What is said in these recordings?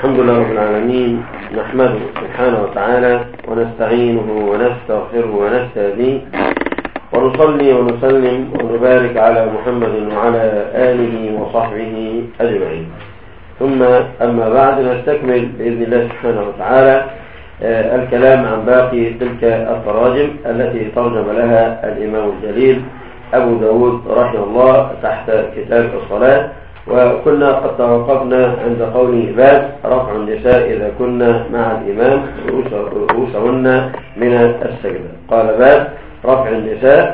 الحمد لله رب العالمين، نحمده سبحانه وتعالى ونستعينه ونستغفره ونستهديه ونصلي ونسلم ونبارك على محمد وعلى آله وصحبه أجمعين. ثم أما بعد، نستكمل بإذن الله سبحانه وتعالى الكلام عن باقي تلك التراجم التي ترجم لها الإمام الجليل أبو داود رحمه الله تحت كتاب الصلاة. وكنا قد توقفنا عند قوله باب رفع النساء إذا كنا مع الإمام رؤوسهن من السجدة. قال باب رفع النساء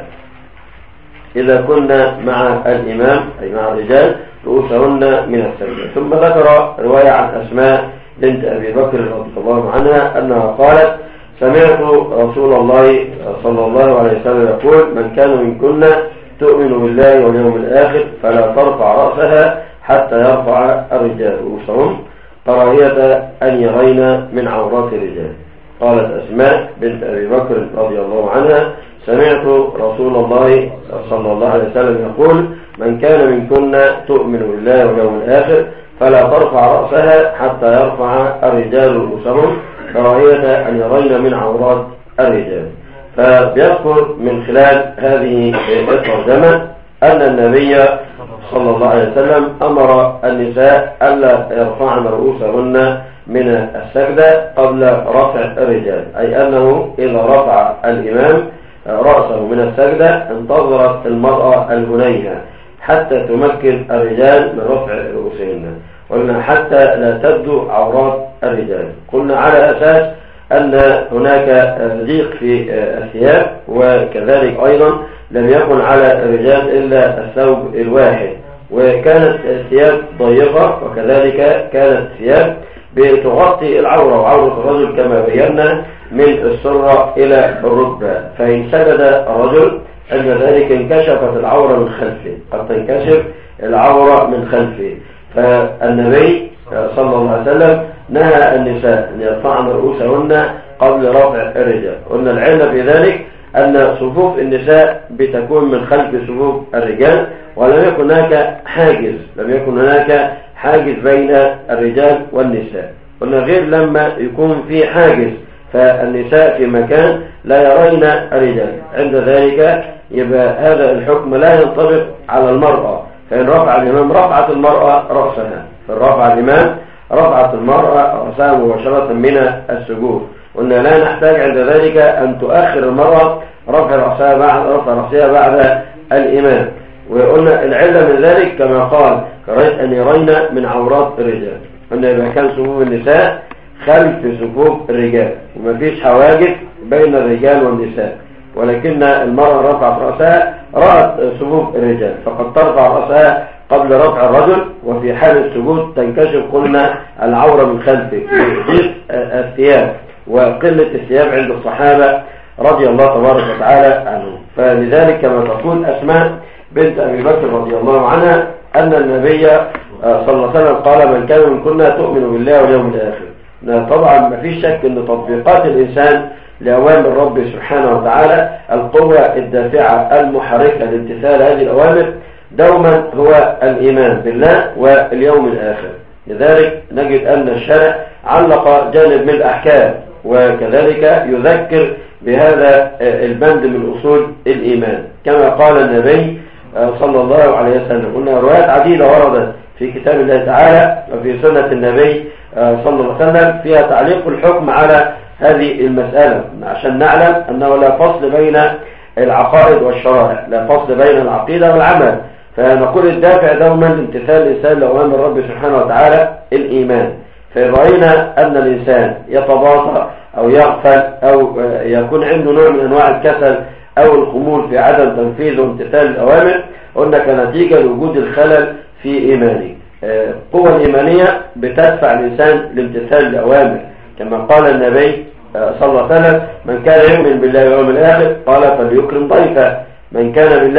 إذا كنا مع الإمام أي مع الرجال رؤوسهن من السجدة. ثم ذكر رواية عن أسماء بنت أبي بكر رضي الله عنها أنها قالت: سمعت رسول الله صلى الله عليه وسلم يقول: من كان منكن تؤمن بالله واليوم الآخر فلا ترفع رأسها حتى يرفع الرجال رؤوسهم كراهية أن يرين من عورات الرجال. قالت أسماء بنت أبي بكر رضي الله عنها: سمعت رسول الله صلى الله عليه وسلم يقول: من كان منكن تؤمن بالله واليوم الآخر فلا ترفع رأسها حتى يرفع الرجال رؤوسهم كراهية أن يرين من عورات الرجال. فبيذكر من خلال هذه الترجمة أن النبي صلى الله عليه وسلم أمر النساء ألا يرفعن رؤوسهن من السجدة قبل رفع الرجال، أي أنه إذا رفع الإمام رأسه من السجدة انتظرت المرأة الهنيهة حتى تمكن الرجال من رفع رؤوسهن، قلنا حتى لا تبدو عورات الرجال. قلنا على أساس أن هناك ضيق في الثياب، وكذلك أيضا لم يكن على الرجال إلا الثوب الواحد، وكانت الثياب ضيقة، وكذلك كانت الثياب بتغطي العورة وعورة الرجل كما بينا من السرة إلى الركبة. فإن سجد الرجل عند ذلك انكشفت العورة من خلفه، قد تنكشف العورة من خلفه. فالنبي صلى الله عليه وسلم نهى النساء أن يرفعن رؤوسهن قبل رفع الرجال. قلنا العلة في ذلك أن صفوف النساء بتكون من خلف صفوف الرجال، ولم يكن هناك حاجز بين الرجال والنساء. قلنا غير لما يكون في حاجز فالنساء في مكان لا يرين الرجال، عند ذلك يبقى هذا الحكم لا ينطبق على المرأة. فإن رفع الإمام رفعت المرأة رأسها، فرفع الإمام رفعت المرأة رأسها مباشرة من السجود. قلنا لا نحتاج عند ذلك أن تؤخر المرأة رفع رأسها بعد الإمام. وقلنا العلة من ذلك كما قال: كراهية أن يرين من عورات الرجال. قلنا إذا كان صفوف النساء خلف صفوف الرجال وما فيش حواجز بين الرجال والنساء، ولكن المرأة رفعت رأسها رأت صفوف الرجال، فقد ترفع رأسها قبل رفع الرجل، وفي حال السجود تنكشف قلنا العورة من خلفه بضيق الثياب وقلة الثياب عند الصحابة رضي الله تبارك وتعالى عنهم. فلذلك كما تقول أسماء بنت أبي بكر رضي الله عنها أن النبي صلى الله عليه وسلم قال: من كان منكن تؤمن بالله واليوم الآخر. طبعا ما فيش شك أن تطبيقات الإنسان لأوامر ربه سبحانه وتعالى القوة الدافعة المحركة لامتثال هذه الأوامر دوما هو الإيمان بالله واليوم الآخر. لذلك نجد أن الشرع علق جانب من الأحكام، وكذلك يذكر بهذا البند من أصول الإيمان كما قال النبي صلى الله عليه وسلم. قلنا روايات عديدة وردت في كتاب الله تعالى وفي سنة النبي صلى الله عليه وسلم فيها تعليق الحكم على هذه المسألة، عشان نعلم أنه لا فصل بين العقائد والشرائع، لا فصل بين العقيدة والعمل. فنقول الدافع دوما لامتثال الإنسان لأوامر ربه سبحانه وتعالى الإيمان. فإن رأينا أن الإنسان يتباطأ أو يغفل أو يكون عنده نوع من أنواع الكسل أو الخمول في عدم تنفيذ وامتثال الأوامر، قلنا كنتيجة لوجود الخلل في إيمانه. القوة الإيمانية بتدفع الإنسان لامتثال الأوامر كما قال النبي صلى الله عليه وسلم: من كان يؤمن بالله واليوم الآخر قال فليكرم ضيفه. من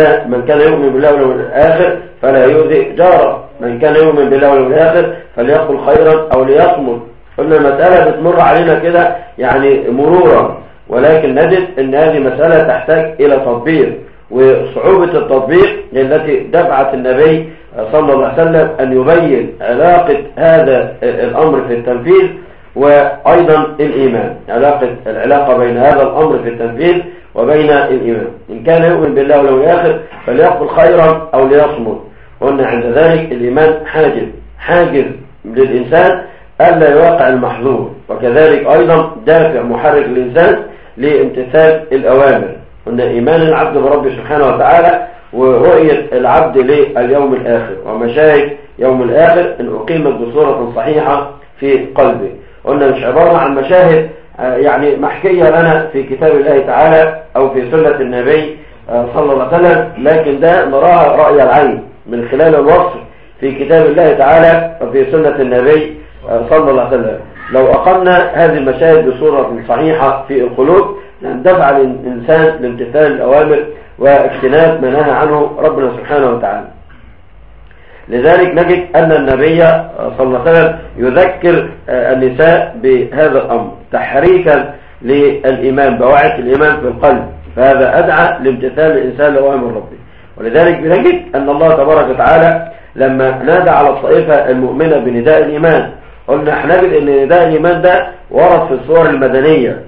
كان يؤمن بالله واليوم الآخر فلا يؤذي جاره. من كان يؤمن بالله واليوم الآخر فليقل خيرا أو ليصمت. قلنا المسألة بتمر علينا كده يعني مرورا، ولكن نجد أن هذه مسألة تحتاج إلى تطبيق، وصعوبة التطبيق التي دفعت النبي صلى الله عليه وسلم أن يبين علاقة هذا الأمر في التنفيذ وأيضا الإيمان، العلاقة بين هذا الأمر في التنفيذ وبين الإيمان. إن كان يؤمن بالله واليوم الآخر فليقل خيرا أو ليصمت. قلنا عند ذلك الإيمان حاجز للإنسان ألا يواقع المحظور، وكذلك أيضا دافع محرك للإنسان لامتثال الأوامر. قلنا إيمان العبد برب سبحانه وتعالى ورؤية العبد لليوم الآخر ومشاهد يوم الآخر إن أقيمت بصورة صحيحة في قلبه. قلنا مش عبارة عن مشاهد يعني محكية لنا في كتاب الله تعالى أو في سنة النبي صلى الله عليه وسلم، لكن ده نراها رأي العين من خلال الوصف في كتاب الله تعالى وفي سنة النبي صلى الله عليه وسلم. لو أقمنا هذه المشاهد بصورة صحيحة في القلوب ندفع الإنسان لامتثال الأوامر واجتناب ما نهى عنه ربنا سبحانه وتعالى. لذلك نجد أن النبي صلى الله عليه وسلم يذكر النساء بهذا الأمر تحريكا للإيمان، بواعث الإيمان في القلب، فهذا أدعى لامتثال الإنسان لأوامر ربه. ولذلك بنجد أن الله تبارك وتعالى لما نادى على الطائفة المؤمنة بنداء الإيمان، قلنا هنجد أن نداء الإيمان ده ورد في الصور المدنية،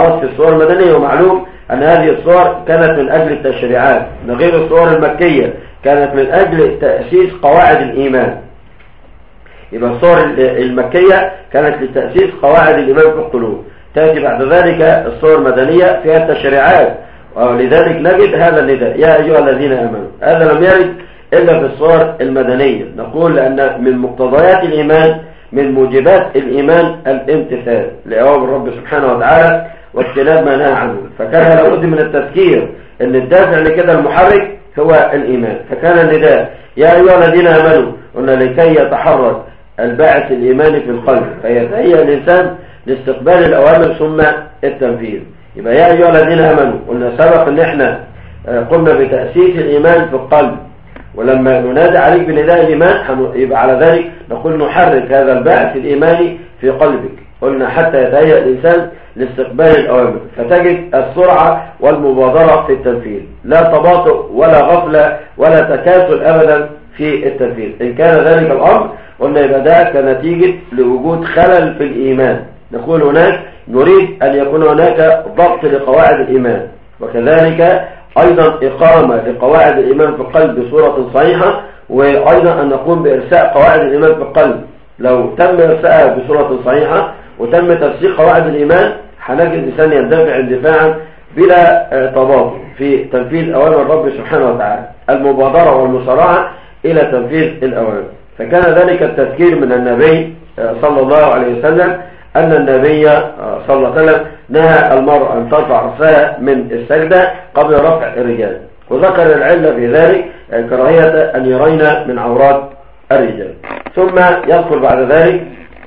ومعلوم أن هذه الصور كانت من أجل التشريعات، من غير الصور المكية كانت من أجل تأسيس قواعد الإيمان. يبقى الصور المكية كانت لتأسيس قواعد الإيمان في القلوب، تأتي بعد ذلك الصور المدنية فيها التشريعات، ولذلك نجد هذا النداء يا أيها الذين آمنوا. هذا لم يرد إلا في الصور المدنية. نقول لأن من مقتضيات الإيمان، من موجبات الإيمان الامتثال لأوامر رب سبحانه وتعالى واجتناب ما نهى عنه، فكان لابد من التذكير أن الدافع لكده المحرك هو الإيمان. فكان النداء يا أيها الذين آمنوا قلنا لكي يتحرك الباعث الإيماني في القلب فيتهيأ الإنسان لاستقبال الأوامر ثم التنفيذ. يبقى يا أيها الذين آمنوا قلنا سبق أن احنا قمنا بتأسيس الإيمان في القلب، ولما ننادى عليك بنداء الإيمان يبقى على ذلك نقول نحرك هذا الباعث الإيماني في قلبك، قلنا حتى يتهيأ الإنسان لاستقبال الأوامر، فتجد السرعة والمبادرة في التنفيذ، لا تباطؤ ولا غفلة ولا تكاسل أبدا في التنفيذ. إن كان ذلك الأمر قلنا يبقى ده كنتيجة لوجود خلل في الإيمان. نقول هناك نريد أن يكون هناك ضبط لقواعد الإيمان، وكذلك أيضا إقامة لقواعد الإيمان في القلب بصورة صحيحة، وأيضا أن نقوم بإرساء قواعد الإيمان في القلب. لو تم إرساءها بصورة صحيحة وتم تفسير قواعد الإيمان هنجد الإنسان يندفع اندفاعا بلا تباطؤ في تنفيذ أوامر الرب سبحانه وتعالى، المبادرة والمسارعة إلى تنفيذ الأوامر. فكان ذلك التذكير من النبي صلى الله عليه وسلم أن النبي صلى الله عليه وسلم نهى المرأة أن ترفع رأسها من السجدة قبل رفع الرجال، وذكر العلة في ذلك كراهية أن يرين من عورات الرجال. ثم يذكر بعد ذلك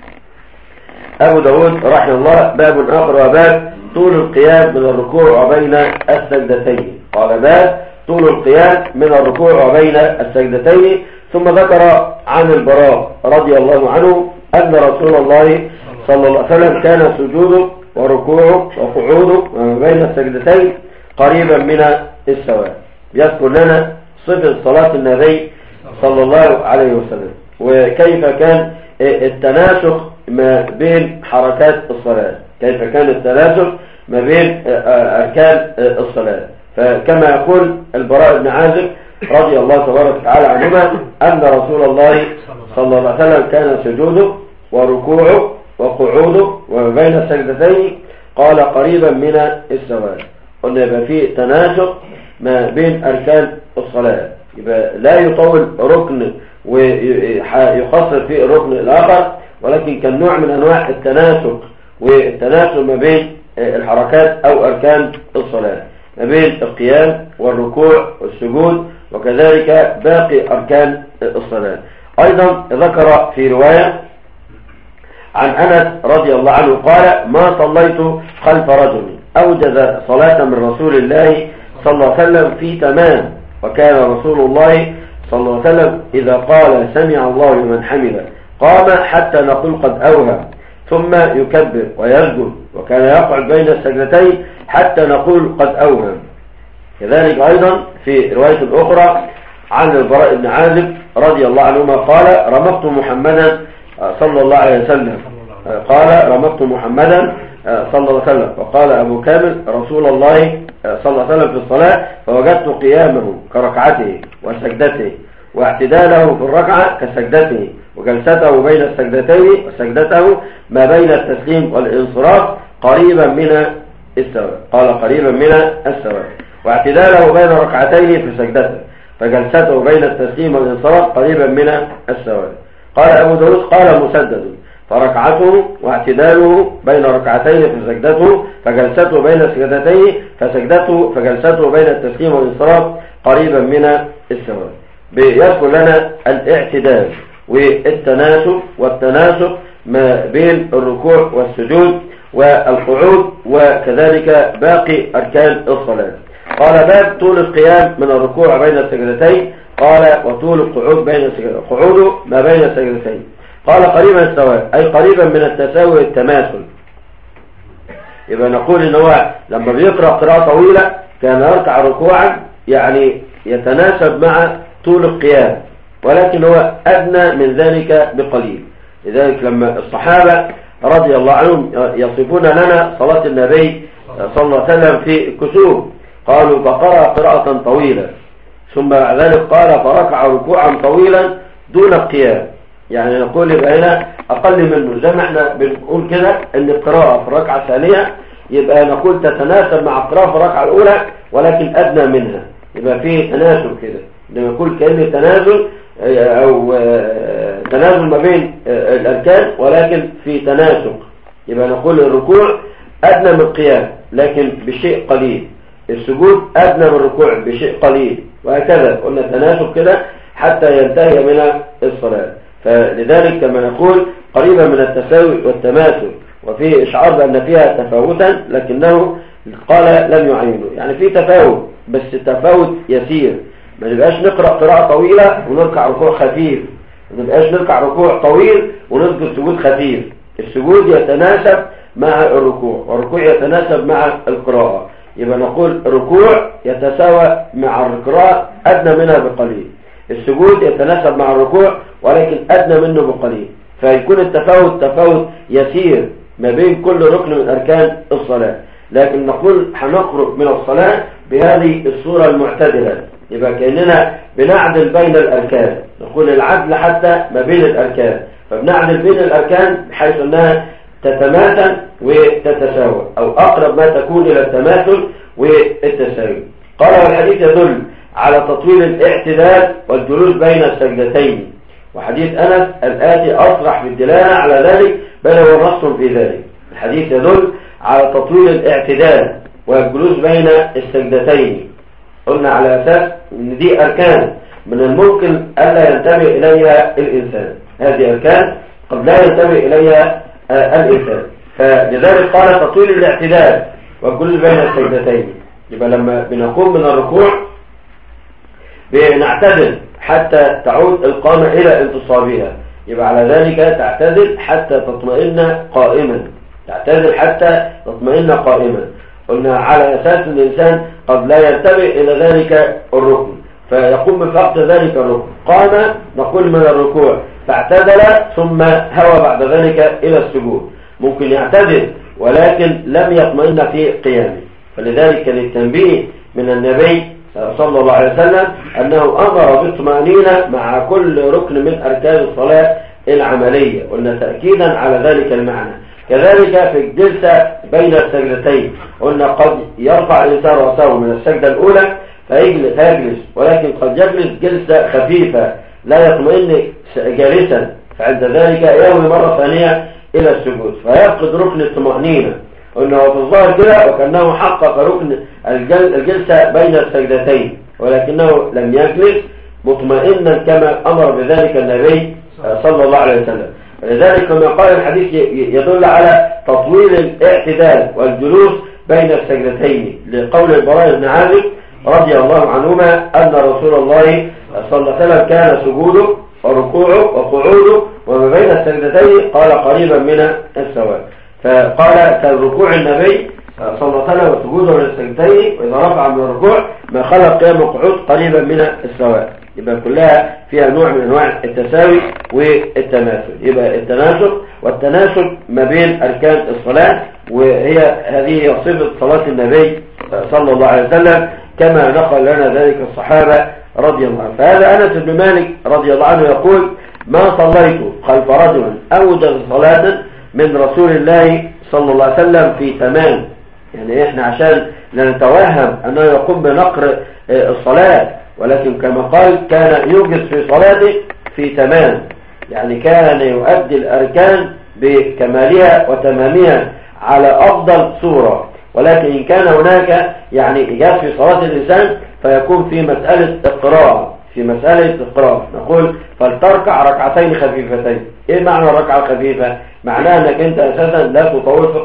أبو داود رحمه الله باب آخر وباب طول القيام من الركوع وبين السجدتين. قال باب طول القيام من الركوع وبين السجدتين. ثم ذكر عن البراء رضي الله عنه أن رسول الله صلى الله عليه وسلم كان سجوده وركوعه وقعوده بين السجدتين قريبا من السواء. يذكر لنا صفة صلاة النبي صلى الله عليه وسلم وكيف كان التناسق ما بين حركات الصلاة، كيف كان التناسق ما بين أركان الصلاة. فكما يقول البراء بن عازب رضي الله تبارك وتعالى عنهما أن رسول الله صلى الله عليه وسلم كان سجوده وركوعه وقعوده وبين السجدتين قال قريبا من السواء. قلنا يبقى فيه تناسق ما بين أركان الصلاة، يبقى لا يطول ركن ويخصر فيه الركن الآخر، ولكن كان نوع من أنواع التناسق والتناسق ما بين الحركات أو أركان الصلاة، ما بين القيام والركوع والسجود وكذلك باقي أركان الصلاة. أيضا ذكر في رواية عن أنس رضي الله عنه قال ما صليت خلف رجل أوجز صلاة من رسول الله صلى الله عليه وسلم في تمام، وكان رسول الله صلى الله عليه وسلم إذا قال سمع الله لمن حمده قام حتى نقول قد أوهى ثم يكبر ويسجد، وكان يقعد بين السجدتين حتى نقول قد أوهى. كذلك أيضا في رواية أخرى عن البراء بن عازب رضي الله عنهما قال رمقت محمدا صلى الله عليه وسلم قال رمقت محمدا صلى الله عليه وسلم. وقال أبو كامل رسول الله صلى الله عليه وسلم في الصلاة فوجدت قيامه كركعته وسجدته واعتداله في الركعة كسجدته وجلسته بين السجدتين وسجدته ما بين التسليم والانصراف قريبا من السواء. قال قريبا من السواء. واعتداله بين ركعتين في سجدته فجلسته بين التسليم والانصراف قريبا من السواء. قال أبو داود قال مسدد فركعته واعتداله بين ركعتين في سجدته فجلسته بين السجدتين فجلسته بين التسليم والانصراف قريبا من السواء. بيذكر لنا الاعتدال والتناسب والتناسق ما بين الركوع والسجود والقعود وكذلك باقي أركان الصلاة. قال باب طول القيام من الركوع بين السجدتين. قال وطول القعود بين السجدتين قعوده ما بين السجدتين. قال قريبا السواء أي قريبا من التساوي والتماثل. يبقى نقول إن هو لما بيقرأ قراءة طويلة كان يركع ركوعا يعني يتناسب مع طول القيام، ولكن هو أدنى من ذلك بقليل. لذلك لما الصحابة رضي الله عنهم يصفون لنا صلاة النبي صلى الله عليه وسلم في الكسوف قالوا فقرأ قراءة طويلة ثم بعد ذلك قال فركع ركوعا طويلا دون القيام. يعني نقول يبقى هنا أقل منه، زي ما احنا بنقول كده ان القراءة في الركعة الثانية يبقى نقول تتناسب مع القراءة في الركعة الأولى ولكن أدنى منها، يبقى فيه تناسب كده. لما يقول كأن تنازل أو تنازل ما بين الأركان ولكن في تناسق، يبقى نقول الركوع أدنى من القيام لكن بشيء قليل، السجود أدنى من الركوع بشيء قليل، وهكذا قلنا تناسق كده حتى ينتهي من الصلاة. فلذلك كما نقول قريبا من التساوي والتماثل، وفي إشعار بأن فيها تفاوتا لكنه قال لم يعينه، يعني في تفاوت بس تفاوت يسير. ما نبقاش نقرأ قراءة طويلة ونركع ركوع خفيف، ما نبقاش نركع ركوع طويل ونسجد سجود خفيف. السجود يتناسب مع الركوع والركوع يتناسب مع القراءة، يبقى نقول الركوع يتساوى مع القراءة أدنى منها بقليل، السجود يتناسب مع الركوع ولكن أدنى منه بقليل، فيكون التفاوت تفاوت يسير ما بين كل ركن من أركان الصلاة. لكن نقول هنخرج من الصلاة بهذه الصورة المعتدلة، يبقى كأننا بنعدل بين الأركان، نقول العدل حتى ما بين الأركان، فبنعدل بين الأركان بحيث أنها تتماثل وتتساوى أو أقرب ما تكون إلى التماثل والتساوي. قال والحديث يدل على تطويل الاعتدال والجلوس بين السجدتين، وحديث أنس الآتي أصرح بالدلالة على ذلك بل هو نص في ذلك. الحديث يدل على تطويل الاعتدال والجلوس بين السجدتين، قلنا على أساس أن دي أركان من الممكن ألا ينتبه إليها الإنسان، هذه أركان قد لا ينتبه إليها الإنسان، فلذلك قال تطويل الاعتدال والجلوس بين السجدتين. يبقى لما بنقوم من الركوع بنعتدل حتى تعود القامة إلى انتصابها، يبقى على ذلك تعتدل حتى تطمئن قائما، تعتدل حتى تطمئن قائما. قلنا على أساس الإنسان قد لا ينتبه إلى ذلك الركن فيقوم بفقد ذلك الركن، قام نقول من الركوع فاعتدل ثم هوى بعد ذلك إلى السجود، ممكن يعتدل ولكن لم يطمئن في قيامه. فلذلك للتنبيه من النبي صلى الله عليه وسلم أنه أمر بالطمأنينة مع كل ركن من أركان الصلاة العملية، قلنا تأكيدا على ذلك المعنى. كذلك في الجلسة بين السجدتين قلنا قد يرفع الإنسان رأسه من السجدة الأولى فيجلس، ولكن قد يجلس جلسة خفيفة لا يطمئن جالسا، فعند ذلك يهوي مرة ثانية إلى السجود فيفقد ركن الطمأنينة. قلنا وفي الظاهر كده وكأنه حقق ركن الجلسة بين السجدتين ولكنه لم يجلس مطمئنا كما أمر بذلك النبي صلى الله عليه وسلم. لذلك كما قال الحديث يدل على تطويل الاعتدال والجلوس بين السجدتين، لقول البراء بن عازب رضي الله عنهما أن رسول الله صلى الله عليه وسلم كان سجوده وركوعه وقعوده وما بين السجدتين قال قريبا من السواء. فقال كان ركوع النبي صلى الله عليه وسلم وسجوده للسجدتين وإذا رفع من الركوع ما خلق قيام القعود قريبا من السواء. يبقى كلها فيها نوع من أنواع التساوي والتماثل. يبقى التناسق والتناسب ما بين أركان الصلاة، وهي هذه صفة صلاة النبي صلى الله عليه وسلم كما نقل لنا ذلك الصحابة رضي الله عنه. فهذا أنس بن مالك رضي الله عنه يقول: ما صليت خلف رجل أوجز صلاة من رسول الله صلى الله عليه وسلم في تمام. يعني احنا عشان لا نتوهم أنه يقوم بنقر الصلاة، ولكن كما قال كان يوجز في صلاته في تمام، يعني كان يؤدي الأركان بكمالها وتمامها على أفضل صورة. ولكن إن كان هناك يعني إيجاز في صلاة الإنسان فيكون في مسألة القراءة، نقول فلتركع ركعتين خفيفتين. إيه معنى الركعة الخفيفة؟ معناها أنك أنت أساسا لا تطول في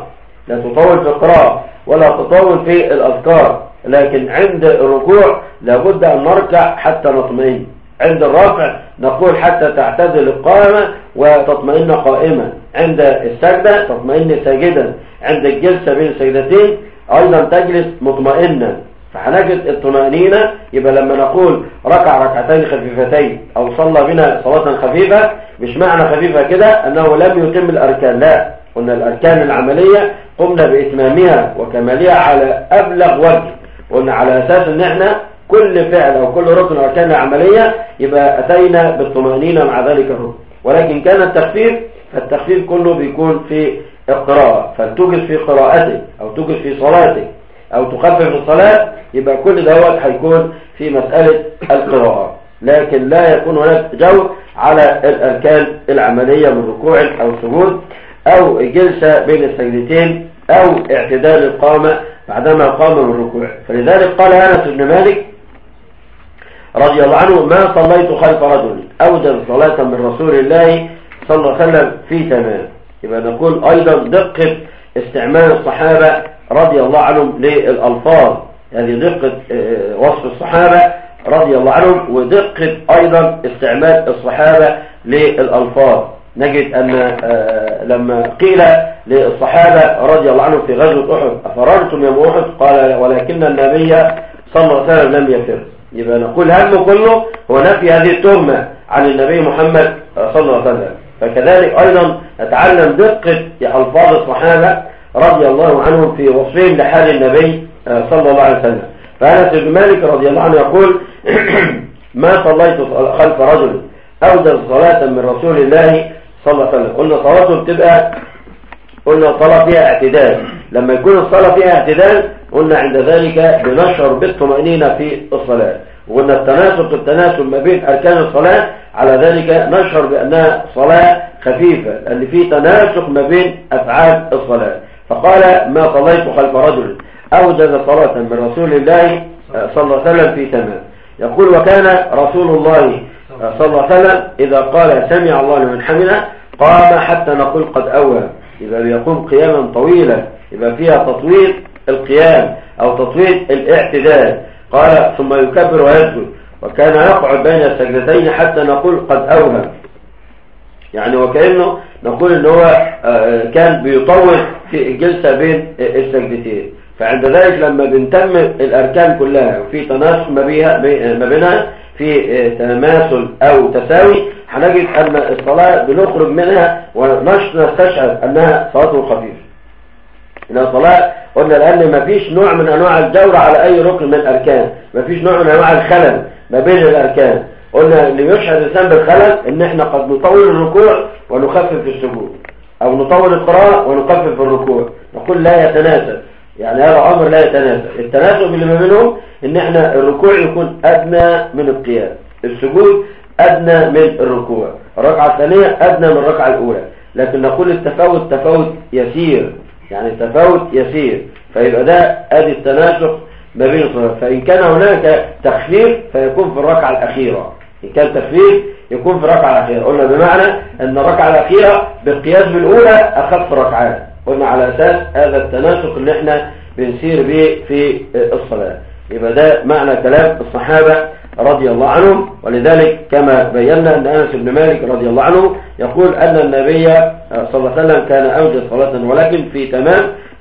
القراءة ولا تطول في الأذكار، لكن عند الركوع لابد أن نركع حتى نطمئن، عند الرفع نقول حتى تعتدل القائمة وتطمئن قائمة، عند السجدة تطمئن ساجدا، عند الجلسة بين السجدتين أيضا تجلس مطمئنا. فحنجد الطمأنينة. يبقى لما نقول ركع ركعتين خفيفتين أو صلى بنا صلاة خفيفة، مش معنى خفيفة كده أنه لم يتم الأركان، لا، قلنا الأركان العملية قمنا بإتمامها وكمالها على أبلغ وجه. قلنا على أساس أن احنا كل فعل أو كل ركن أركان العملية يبقى أتينا بالطمأنينة مع ذلك الركن. ولكن كان التخفيف، فالتخفيف كله بيكون في القراءة، فلتوجد في قراءتك أو توجد في صلاتك أو تخفف الصلاة، يبقى كل دوت هيكون في مسألة القراءة. لكن لا يكون هناك جو على الأركان العملية من ركوع أو سجود أو جلسة بين السجدتين أو اعتدال القامة بعدما قام من الركوع. فلذلك قال أنس بن مالك رضي الله عنه: ما صليت خلف رجل أوجز صلاة من رسول الله صلى الله عليه وسلم في تمام. يبقى نقول أيضا دقة استعمال الصحابة رضي الله عنهم للألفاظ، هذه دقة وصف الصحابة رضي الله عنهم، ودقة أيضا استعمال الصحابة للألفاظ. نجد أن لما قيل للصحابة رضي الله عنهم في غزوة أحد: أفررتم يوم أحد؟ قال: ولكن النبي صلى الله عليه وسلم لم يفر. يبقى نقول همه كله هو نفي هذه التهمة عن النبي محمد صلى الله عليه وسلم. فكذلك أيضا نتعلم دقة ألفاظ الصحابة رضي الله عنهم في وصفهم لحال النبي صلى الله عليه وسلم. فأنس بن مالك رضي الله عنه يقول: ما صليت خلف رجل أوجز صلاة من رسول الله صلى الله عليه وسلم. قلنا صلاته بتبقى الصلاة فيها اعتدال. لما يكون الصلاة فيها اعتدال قلنا عند ذلك بنشعر بالطمأنينة في الصلاة. وقلنا التناسب ما بين أركان الصلاة على ذلك نشعر بأنها صلاة خفيفة، لأن في تناسق ما بين أفعال الصلاة. فقال: ما صليت خلف رجل أوجز صلاة من رسول الله صلى الله عليه وسلم في تمام. يقول: وكان رسول الله صلى الله عليه وسلم إذا قال سمع الله لمن حمده قام حتى نقول قد أوى. يبقى بيقوم قياما طويلا، يبقى فيها تطويل القيام أو تطويل الاعتدال. قال: ثم يكبر ويسجد، وكان يقعد بين السجدتين حتى نقول قد أوى. يعني وكأنه نقول إن هو كان بيطول في الجلسة بين السجدتين. فعند ذلك لما بنتم الأركان كلها وفي تناسق ما بينها في تماثل أو تساوي، هنجد أن الصلاة بنخرج منها ونستشعر أنها صلاة خفيفة. إنها صلاة قلنا لأن ما فيش نوع من أنواع الجور على أي ركن من الأركان، ما فيش نوع من أنواع الخلل ما بين الأركان. قلنا اللي يشعر الإنسان بالخلل إن إحنا قد نطول الركوع ونخفف في السجود، أو نطول القراءة ونخفف في الركوع. نقول لا يتناسب، يعني هذا أمر لا يتناسب. التناسب اللي ما بينهم إن إحنا الركوع يكون أدنى من القيام، السجود أدنى من الركوع، الركعة الثانية أدنى من الركعة الأولى. لكن نقول التفاوت تفاوت يسير، يعني التفاوت يسير. فيبقى ده أدي التناسق ما بين الصلاة. فإن كان هناك تخفيف فيكون في الركعة الأخيرة، إن كان تخفيف يكون في الركعة الأخيرة. قلنا بمعنى أن الركعة الأخيرة بالقياس بالأولى أخف ركعات. قلنا على أساس هذا التناسق اللي احنا بنسير به في الصلاة. يبقى ده معنى كلام الصحابة رضي الله عنهم. ولذلك كما بينا أن أنس بن مالك رضي الله عنه يقول أن النبي صلى الله عليه وسلم كان أوجز صلاة ولكن في تمام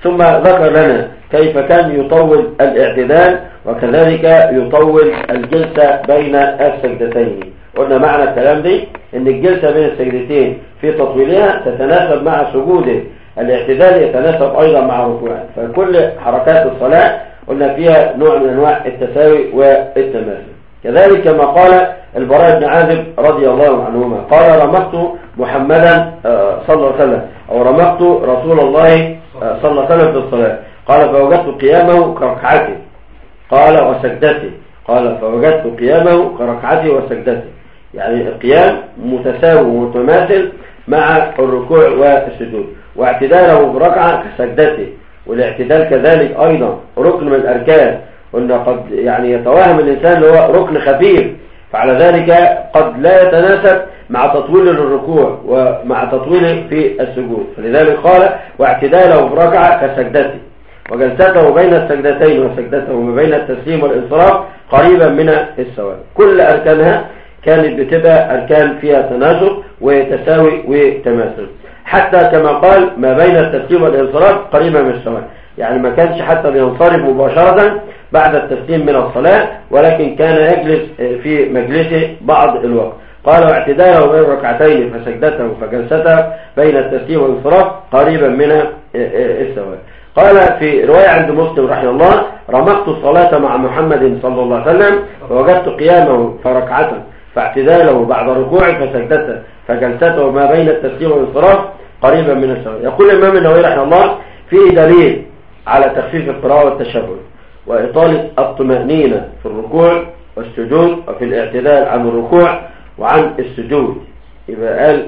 ثم ذكر لنا كيف كان يطول الاعتدال وكذلك يطول الجلسة بين السجدتين. قلنا معنى الكلام دي ان الجلسة بين السجدتين في تطويلها تتناسب مع سجوده، الاعتدال يتناسب ايضا مع ركوعه، فكل حركات الصلاة قلنا فيها نوع من انواع التساوي والتماثل. كذلك كما قال البراء بن عازب رضي الله عنهما قال رمقت محمدا صلى الله عليه وسلم او رمقت رسول الله صلى الله عليه وسلم في الصلاة، قال فوجدت قيامه كركعته قال وسجدته، قال فوجدت قيامه كركعته وسجدته، يعني القيام متساوي ومتماثل مع الركوع والسجود، واعتداله بركعة كسجدته، والاعتدال كذلك أيضا ركن من الأركان. قلنا قد يعني يتوهم الإنسان اللي هو ركن خفيف، فعلى ذلك قد لا يتناسب مع تطويل الركوع ومع تطويله في السجود، فلذلك قال واعتداله بركعة كسجدته، وجلسته بين السجدتين وسجدته ما بين التسليم والانصراف قريبا من السواء. كل أركانها كانت بتبقى أركان فيها تناسب وتساوي وتماثل، حتى كما قال ما بين التسليم والانصراف قريبا من السواء، يعني ما كانش حتى بينصرف مباشرة بعد التسليم من الصلاة، ولكن كان يجلس في مجلسه بعض الوقت. قال واعتداله بين ركعتين فسجدته فجلسته بين التسليم والانصراف قريبا من السواء. قال في رواية عند مسلم رحمه الله رمقت الصلاة مع محمد صلى الله عليه وسلم فوجدت قيامه فركعته فاعتداله بعد ركوعه فسجدته فجلسته ما بين التسليم والانصراف قريبا من السواء. يقول الإمام النووي رحمه الله فيه دليل على تخفيف القراءة والتشهد وإطالة الطمأنينة في الركوع والسجود وفي الاعتدال عن الركوع وعن السجود. يبقى قال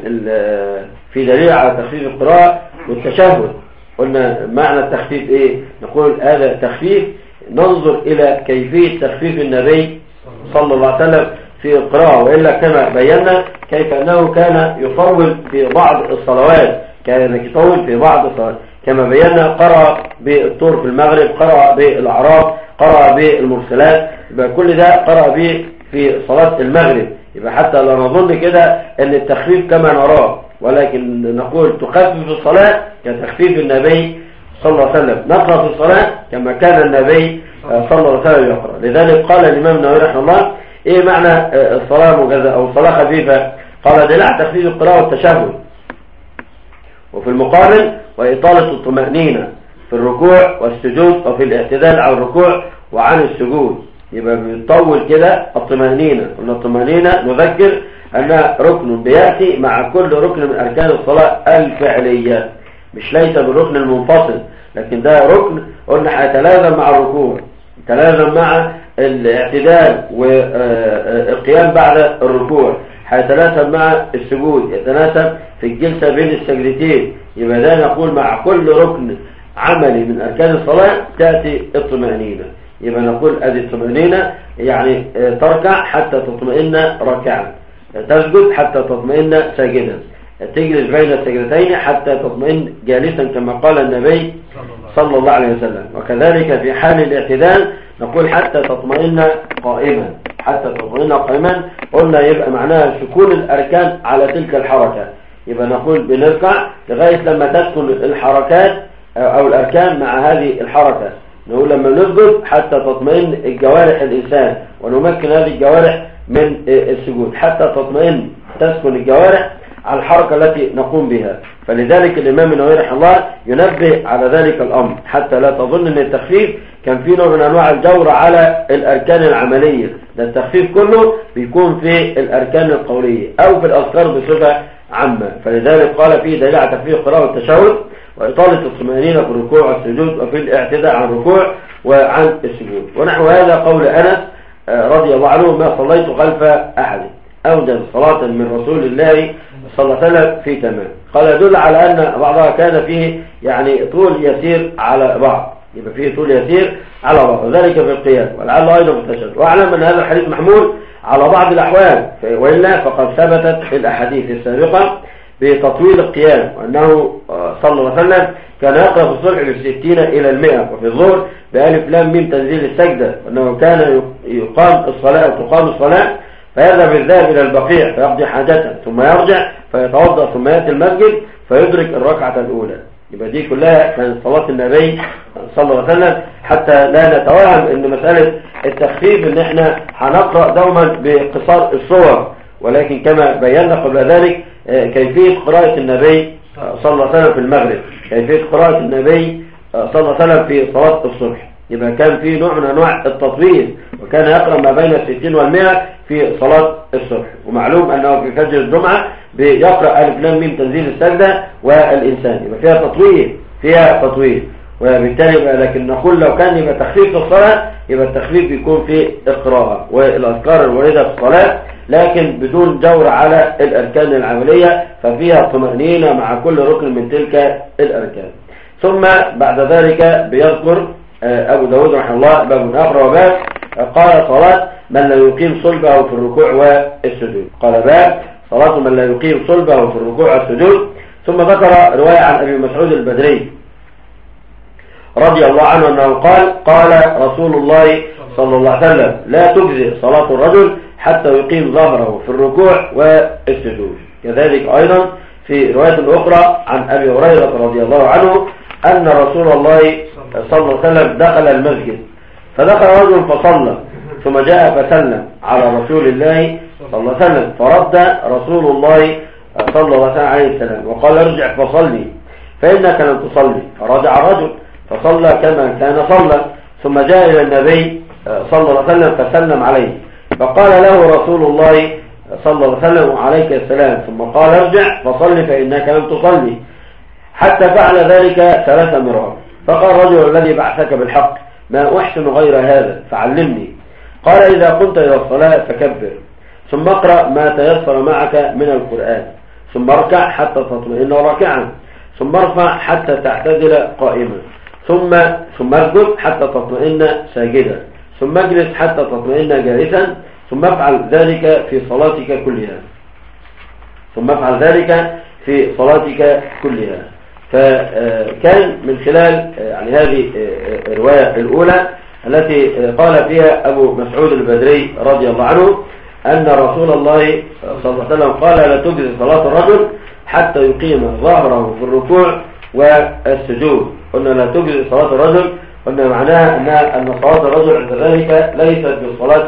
في دليل على تخفيف القراءة والتشهد. قلنا معنى التخفيف ايه؟ نقول هذا تخفيف ننظر الى كيفية تخفيف النبي صلى الله عليه وسلم في القراءة، وإلا كما بينا كيف أنه كان يطول في بعض الصلوات، كان يطول في بعض الصلوات كما بينا، قرأ بالطور في المغرب، قرأ بالأعراف، قرأ بالمرسلات، يبقى كل ده قرأ به في صلاة المغرب. يبقى حتى لا نظن كده ان التخفيف كما نراه، ولكن نقول تخفف الصلاة كتخفيف النبي صلى الله عليه وسلم، نقرأ في الصلاة كما كان النبي صلى الله عليه وسلم يقرأ. لذلك قال الإمام النووي رحمه الله ايه معنى الصلاة مجزأة او صلاة خفيفة؟ قال دليل على تخفيف القراءة والتشهد، وفي المقابل وإطالة الطمأنينة في الركوع والسجود وفي الاعتدال عن الركوع وعن السجود. يبقى بيطول كده الطمأنينة، قلنا الطمأنينة نذكر أنها ركن بيأتي مع كل ركن من أركان الصلاة الفعلية، مش ليس بالركن المنفصل، لكن ده ركن قلنا هيتلازم مع الركوع، يتلازم مع الاعتدال والقيام بعد الركوع، هيتناسب مع السجود، يتناسب في الجلسة بين السجدتين. يبقى ده نقول مع كل ركن عملي من أركان الصلاة تأتي الطمأنينة. يبقى نقول هذه الطمأنينة يعني تركع حتى تطمئن راكعا، تسجد حتى تطمئن ساجدا، تجلس بين السجدتين حتى تطمئن جالسا كما قال النبي صلى الله عليه وسلم. وكذلك في حال الاعتدال نقول حتى تطمئن قائما، حتى تطمئن قائما. قلنا يبقى معناها سكون الأركان على تلك الحركة، يبقى نقول بنركع لغاية لما تسكن الحركات أو الأركان مع هذه الحركة. نقول لما نسجد حتى تطمئن الجوارح الإنسان ونمكن هذه الجوارح من السجود حتى تطمئن تسكن الجوارح على الحركة التي نقوم بها. فلذلك الإمام النووي رحمه الله ينبه على ذلك الأمر حتى لا تظن أن التخفيف كان فيه نوع من أنواع الجور على الأركان العملية، ده التخفيف كله بيكون في الأركان القولية أو في الأذكار بصفة عامة. فلذلك قال فيه دليل على تخفيف القراءة والتشهد وإطالة الطمأنينة في الركوع والسجود وفي الاعتداء عن الركوع وعن السجود. ونحو هذا قول أنس رضي الله عنه ما صليت خلف أحد أوجد صلاة من رسول الله صلى الله عليه وسلم في تمام. قال يدل على أن بعضها كان فيه يعني طول يسير على بعض، يبقى فيه طول يسير على بعض، وذلك في القيام ولعل أيضا في التشهد. وأعلم أن هذا الحديث محمول على بعض الأحوال، وإلا فقد ثبتت في الأحاديث السابقة بتطويل القيام، وأنه صلى الله عليه وسلم كان يقرأ في الصبح ب60 إلى 100، وفي الظهر بألف لام ميم تنزيل السجدة، وأنه كان يقام الصلاة وتقام الصلاة فيذهب الذهب إلى البقيع فيقضي حاجته ثم يرجع فيتوضأ ثم يأتي المسجد فيدرك الركعة الأولى. يبقى دي كلها كانت صلاة النبي صلى الله عليه وسلم، حتى لا نتوهم ان مسألة التخفيف ان احنا هنقرأ دوما بقصار الصور، ولكن كما بينا قبل ذلك كيفية قراءة النبي صلى الله عليه وسلم في المغرب، كيفية قراءة النبي صلى الله عليه وسلم في صلاة الصبح. يبقى كان في نوع من انواع التطويل، وكان يقرأ ما بين 60 و100 في صلاة الصبح. ومعلوم انه في فجر الجمعة بيقرأ ألف لام ميم تنزيل السجدة والإنسان، يبقى فيها تطويل وبالتالي يبقى، لكن نقول لو كان يبقى تخفيف في الصلاة يبقى التخفيف بيكون في القراءة والأذكار الواردة في الصلاة، لكن بدون جور على الأركان العملية، ففيها طمأنينة مع كل ركن من تلك الأركان. ثم بعد ذلك بيذكر أبو داود رحمه الله باب آخر وباب قال صلاة من لا يقيم صلبه في الركوع والسجود. قال باب صلاة من لا يقيم صلبه في الركوع والسجود. ثم ذكر رواية عن أبي مسعود البدري رضي الله عنه أنه قال رسول الله صلى الله عليه وسلم لا تجزئ صلاة الرجل حتى يقيم ظهره في الركوع والسجود. كذلك أيضا في رواية أخرى عن أبي هريرة رضي الله عنه أن رسول الله صلى الله عليه وسلم دخل المسجد، فدخل رجل فصلى، ثم جاء فسلم على رسول الله صلى الله عليه وسلم، فرد رسول الله صلى الله عليه وسلم وقال ارجع فصلي فإنك لم تصلي. فرجع الرجل فصلى كما كان صلى، ثم جاء إلى النبي صلى الله عليه وسلم فسلم عليه، فقال له رسول الله صلى الله عليه وسلم عليك السلام، ثم قال ارجع فصلي فإنك لم تصلي، حتى فعل ذلك 3 مرات. فقال الرجل الذي بعثك بالحق ما أحسن غير هذا فعلمني. قال إذا قمت إلى الصلاة فكبر، ثم اقرأ ما تيسر معك من القرآن، ثم اركع حتى تطمئن راكعا، ثم ارفع حتى تعتدل قائما، ثم اسجد حتى تطمئن ساجدا، ثم اجلس حتى تطمئن جالسا، ثم افعل ذلك في صلاتك كلها. فكان من خلال يعني هذه الرواية الأولى التي قال فيها أبو مسعود البدري رضي الله عنه أن رسول الله صلى الله عليه وسلم قال لا تجزي صلاة الرجل حتى يقيم ظهره في الركوع والسجود. قلنا لا تجزي صلاة الرجل، قلنا معناها أن صلاة الرجل عند ذلك ليست بالصلاة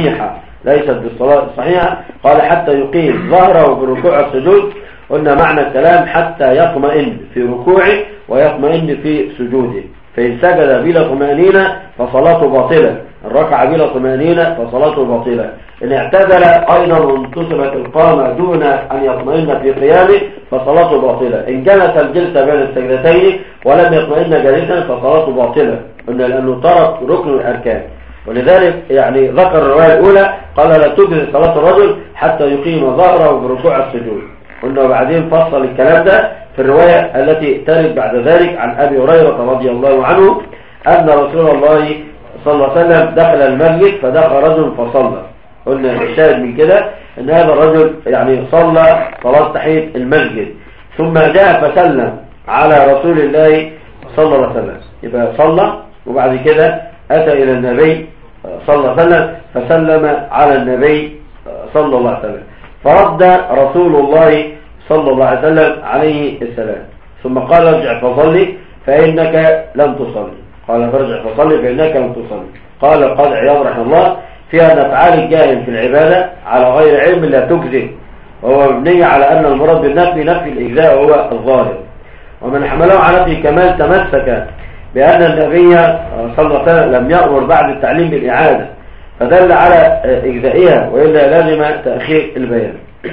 الصحيحة. قال حتى يقيم ظهره في الركوع والسجود، قلنا معنى الكلام حتى يطمئن في ركوعه ويطمئن في سجوده، فإن سجد بلا طمأنينة فصلاته باطلة، إن ركع بلا طمأنينة فصلاته باطلة، إن اعتدل أيضا وانتصبت القامة دون أن يطمئن في قيامه فصلاته باطلة، إن جلس الجلسة بين السجدتين ولم يطمئن جالسا فصلاته باطلة، قلنا لأنه ترك ركن الأركان. ولذلك يعني ذكر الرواية الأولى قال لا تجزي صلاة الرجل حتى يقيم ظهره بركوع السجود. قلنا وبعدين فصل الكلام ده في الرواية التي ترد بعد ذلك عن أبي هريرة رضي الله عنه أن رسول الله صلى الله عليه وسلم دخل المسجد فدخل رجل فصلى. قلنا الشاهد من كده أن هذا الرجل يعني صلى صلاة تحية المسجد، ثم جاء فسلم على رسول الله صلى الله عليه وسلم، يبقى صلى وبعد كده أتى إلى النبي صلى الله عليه وسلم فسلم على النبي صلى الله عليه وسلم، فرد رسول الله صلى الله عليه وسلم عليه السلام، ثم قال ارجع فصلي فإنك لم تصلي. قال فارجع فصلي فإنك لم تصلي. قال القاضي عياض رحمه الله فيها أن أفعال الجاهل في العبادة على غير علم لا تجزي، وهو مبني على أن المراد بالنفي نفي الإجزاء وهو الظاهر، ومن حمله على نفي كمال تمسك بأن النبي صلى الله عليه وسلم لم يأمر بعد التعليم بالإعادة فدل على إجزائها، وإلا لازم تأخير البيان.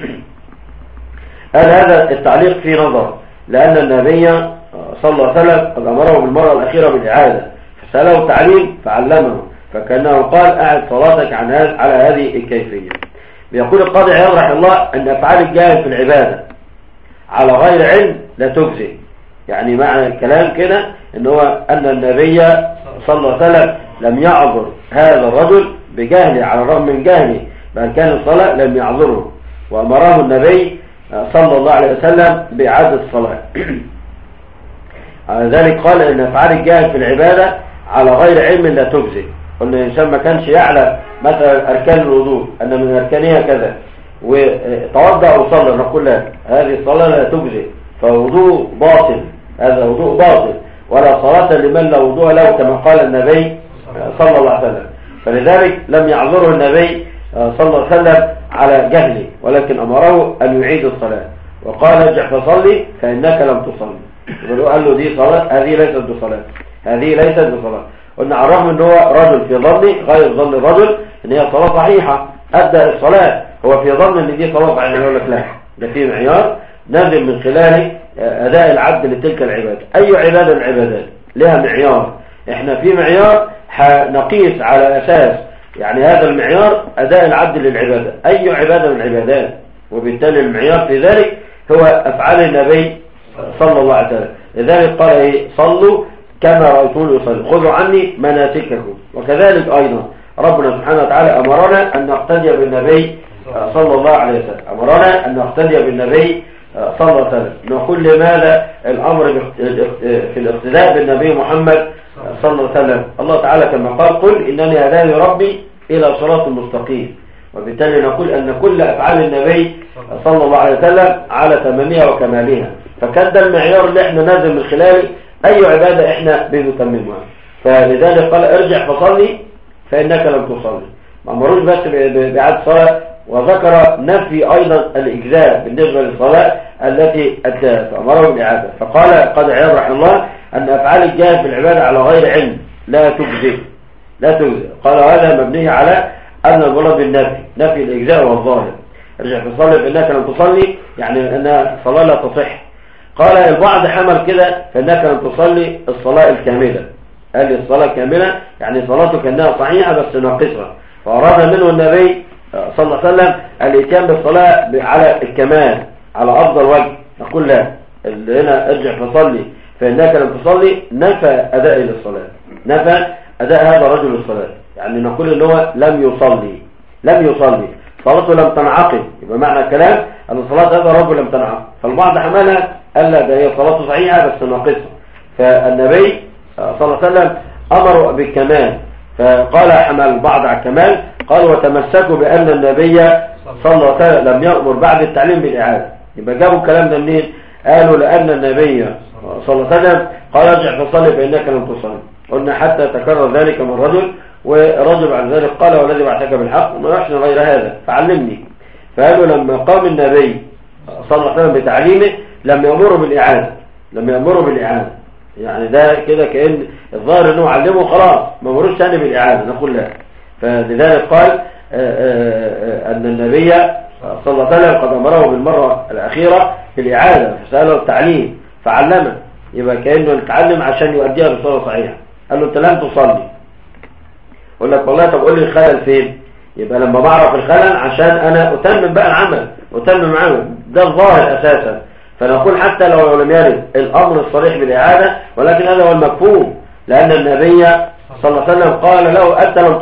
هذا التعليق في نظر، لأن النبي صلى الله عليه وسلم قد أمره بالمرة الأخيرة بالإعادة فسأله التعليم فعلمه، فكأنه قال أعد صلاتك على هذه الكيفية. بيقول القاضي عياض رحمه الله أن أفعال الجاهل في العبادة على غير علم لا تجزي، يعني معنى الكلام كده ان هو أن النبي صلى الله عليه وسلم لم يعذر هذا الرجل بجهله على الرغم من جهله بأركان الصلاة، لم يعذره وأمره النبي صلى الله عليه وسلم بإعادة الصلاة. على ذلك قال ان أفعال الجاهل في العبادة على غير علم لا تجزي. قلنا الإنسان ما كانش يعلم مثلا أركان الوضوء أن من أركانها كذا وتوضأ وصلى، نقول له هذه الصلاة لا تجزي فوضوء باطل هذا وضوء باطل، ولا صلاة لمن لا وضوء له كما قال النبي صلى الله عليه وسلم. فلذلك لم يعذره النبي صلى الله عليه وسلم على جهله، ولكن أمره أن يعيد الصلاة وقال ارجع فصلي فإنك لم تصلي. قال له دي صلاة، هذه ليست بصلاة، هذه ليست بصلاة. قلنا على الرغم ان هو رجل في ظني غير ظن الرجل ان هي صلاة صحيحة، أدى الصلاة، هو في ظن ان دي صلاة صحيحة. يقول لك لا، ده في معيار نازل من خلال أداء العبد لتلك العبادة. أي عبادة من العبادات لها معيار، احنا في معيار نقيس على أساس يعني هذا المعيار أداء العبد للعبادة، أي عبادة من العبادات، وبالتالي المعيار في ذلك هو أفعال النبي صلى الله عليه وسلم. لذلك قال ايه؟ صلوا كما رأيتوني يصلي، خذوا عني مناسككم. وكذلك أيضا ربنا سبحانه وتعالى أمرنا أن نقتدي بالنبي صلى الله عليه وسلم، أمرنا أن نقتدي بالنبي صلى الله عليه وسلم. نقول لماذا الأمر في الاقتداء بالنبي محمد صلى الله عليه وسلم؟ الله تعالى كما قال قل إنني هداني ربي إلى صراط مستقيم. وبالتالي نقول أن كل أفعال النبي صلى الله عليه وسلم على تمامها وكمالها، فكان ده المعيار اللي احنا نازل من خلاله أي عبادة احنا بنتممها. فلذلك قال ارجع فصلي فإنك لم تصلي، ما أمروش بس بإعادة صلاة، وذكر نفي أيضا الإجزاء بالنسبة للصلاة التي أداها فأمره بالإعادة. فقال قد عياض رحمه الله أن أفعال الجاهل في العبادة على غير علم لا تجزئ، لا تجزئ. قال هذا مبني على أن المراد بالنفي، نفي الإجزاء والظاهر. ارجع فصلي فإنك لم تصلي يعني أن الصلاة لا تصح. قال البعض حمل كده فإنك لم تصلي الصلاة الكاملة، قال الصلاة كاملة يعني صلاته كأنها صحيحة بس ناقصة، فأراد منه النبي صلى الله عليه وسلم الاتيان بالصلاة على الكمال على أفضل وجه. نقول لا، اللي هنا ارجع فصلي فإنك لم تصلي نفى أداء للصلاة، نفى أداء هذا الرجل للصلاة، يعني نقول إن هو لم يصلي صلاته لم تنعقد. يبقى معنى الكلام أن صلاة هذا الرجل لم تنعقد. فالبعض حملها قال لا، ده هي صلاته صحيحة بس ناقصة. فالنبي صلى الله عليه وسلم أمر بالكمال، فقال حمل البعض على الكمال، قال وتمسكوا بأن النبي صلى الله عليه وسلم لم يأمر بعد التعليم بالإعادة. يبقى جابوا الكلام ده منين؟ قالوا لأن النبي صلى الله عليه وسلم قال ارجع فصلي فإنك لم تصلي. قلنا حتى تكرر ذلك من رجل، ورجل بعد ذلك قال والذي بعثك بالحق وما يحسن غير هذا فعلمني. فقالوا لما قام النبي صلى الله عليه وسلم بتعليمه لم يأمره بالإعادة، يعني ده كده كأن الظاهر انه علمه خلاص ما مروش ثاني بالإعادة. نقول لا. فلذلك قال أن النبي صلى الله عليه وسلم قد أمره بالمرة الأخيرة بالإعادة، فسأله التعليم فعلمه. يبقى كأنه يتعلم عشان يؤديها بصورة صحيحة. قال له أنت لم تصلي. يقول لك والله طب قول لي الخلل فين؟ يبقى لما بعرف الخلل عشان أنا أتمم بقى العمل، أتمم عمل، ده الظاهر أساسا. فنقول حتى لو لم يرد الأمر الصريح بالإعادة، ولكن هذا هو المفهوم، لأن النبي صلى الله عليه وسلم قال له أنت لم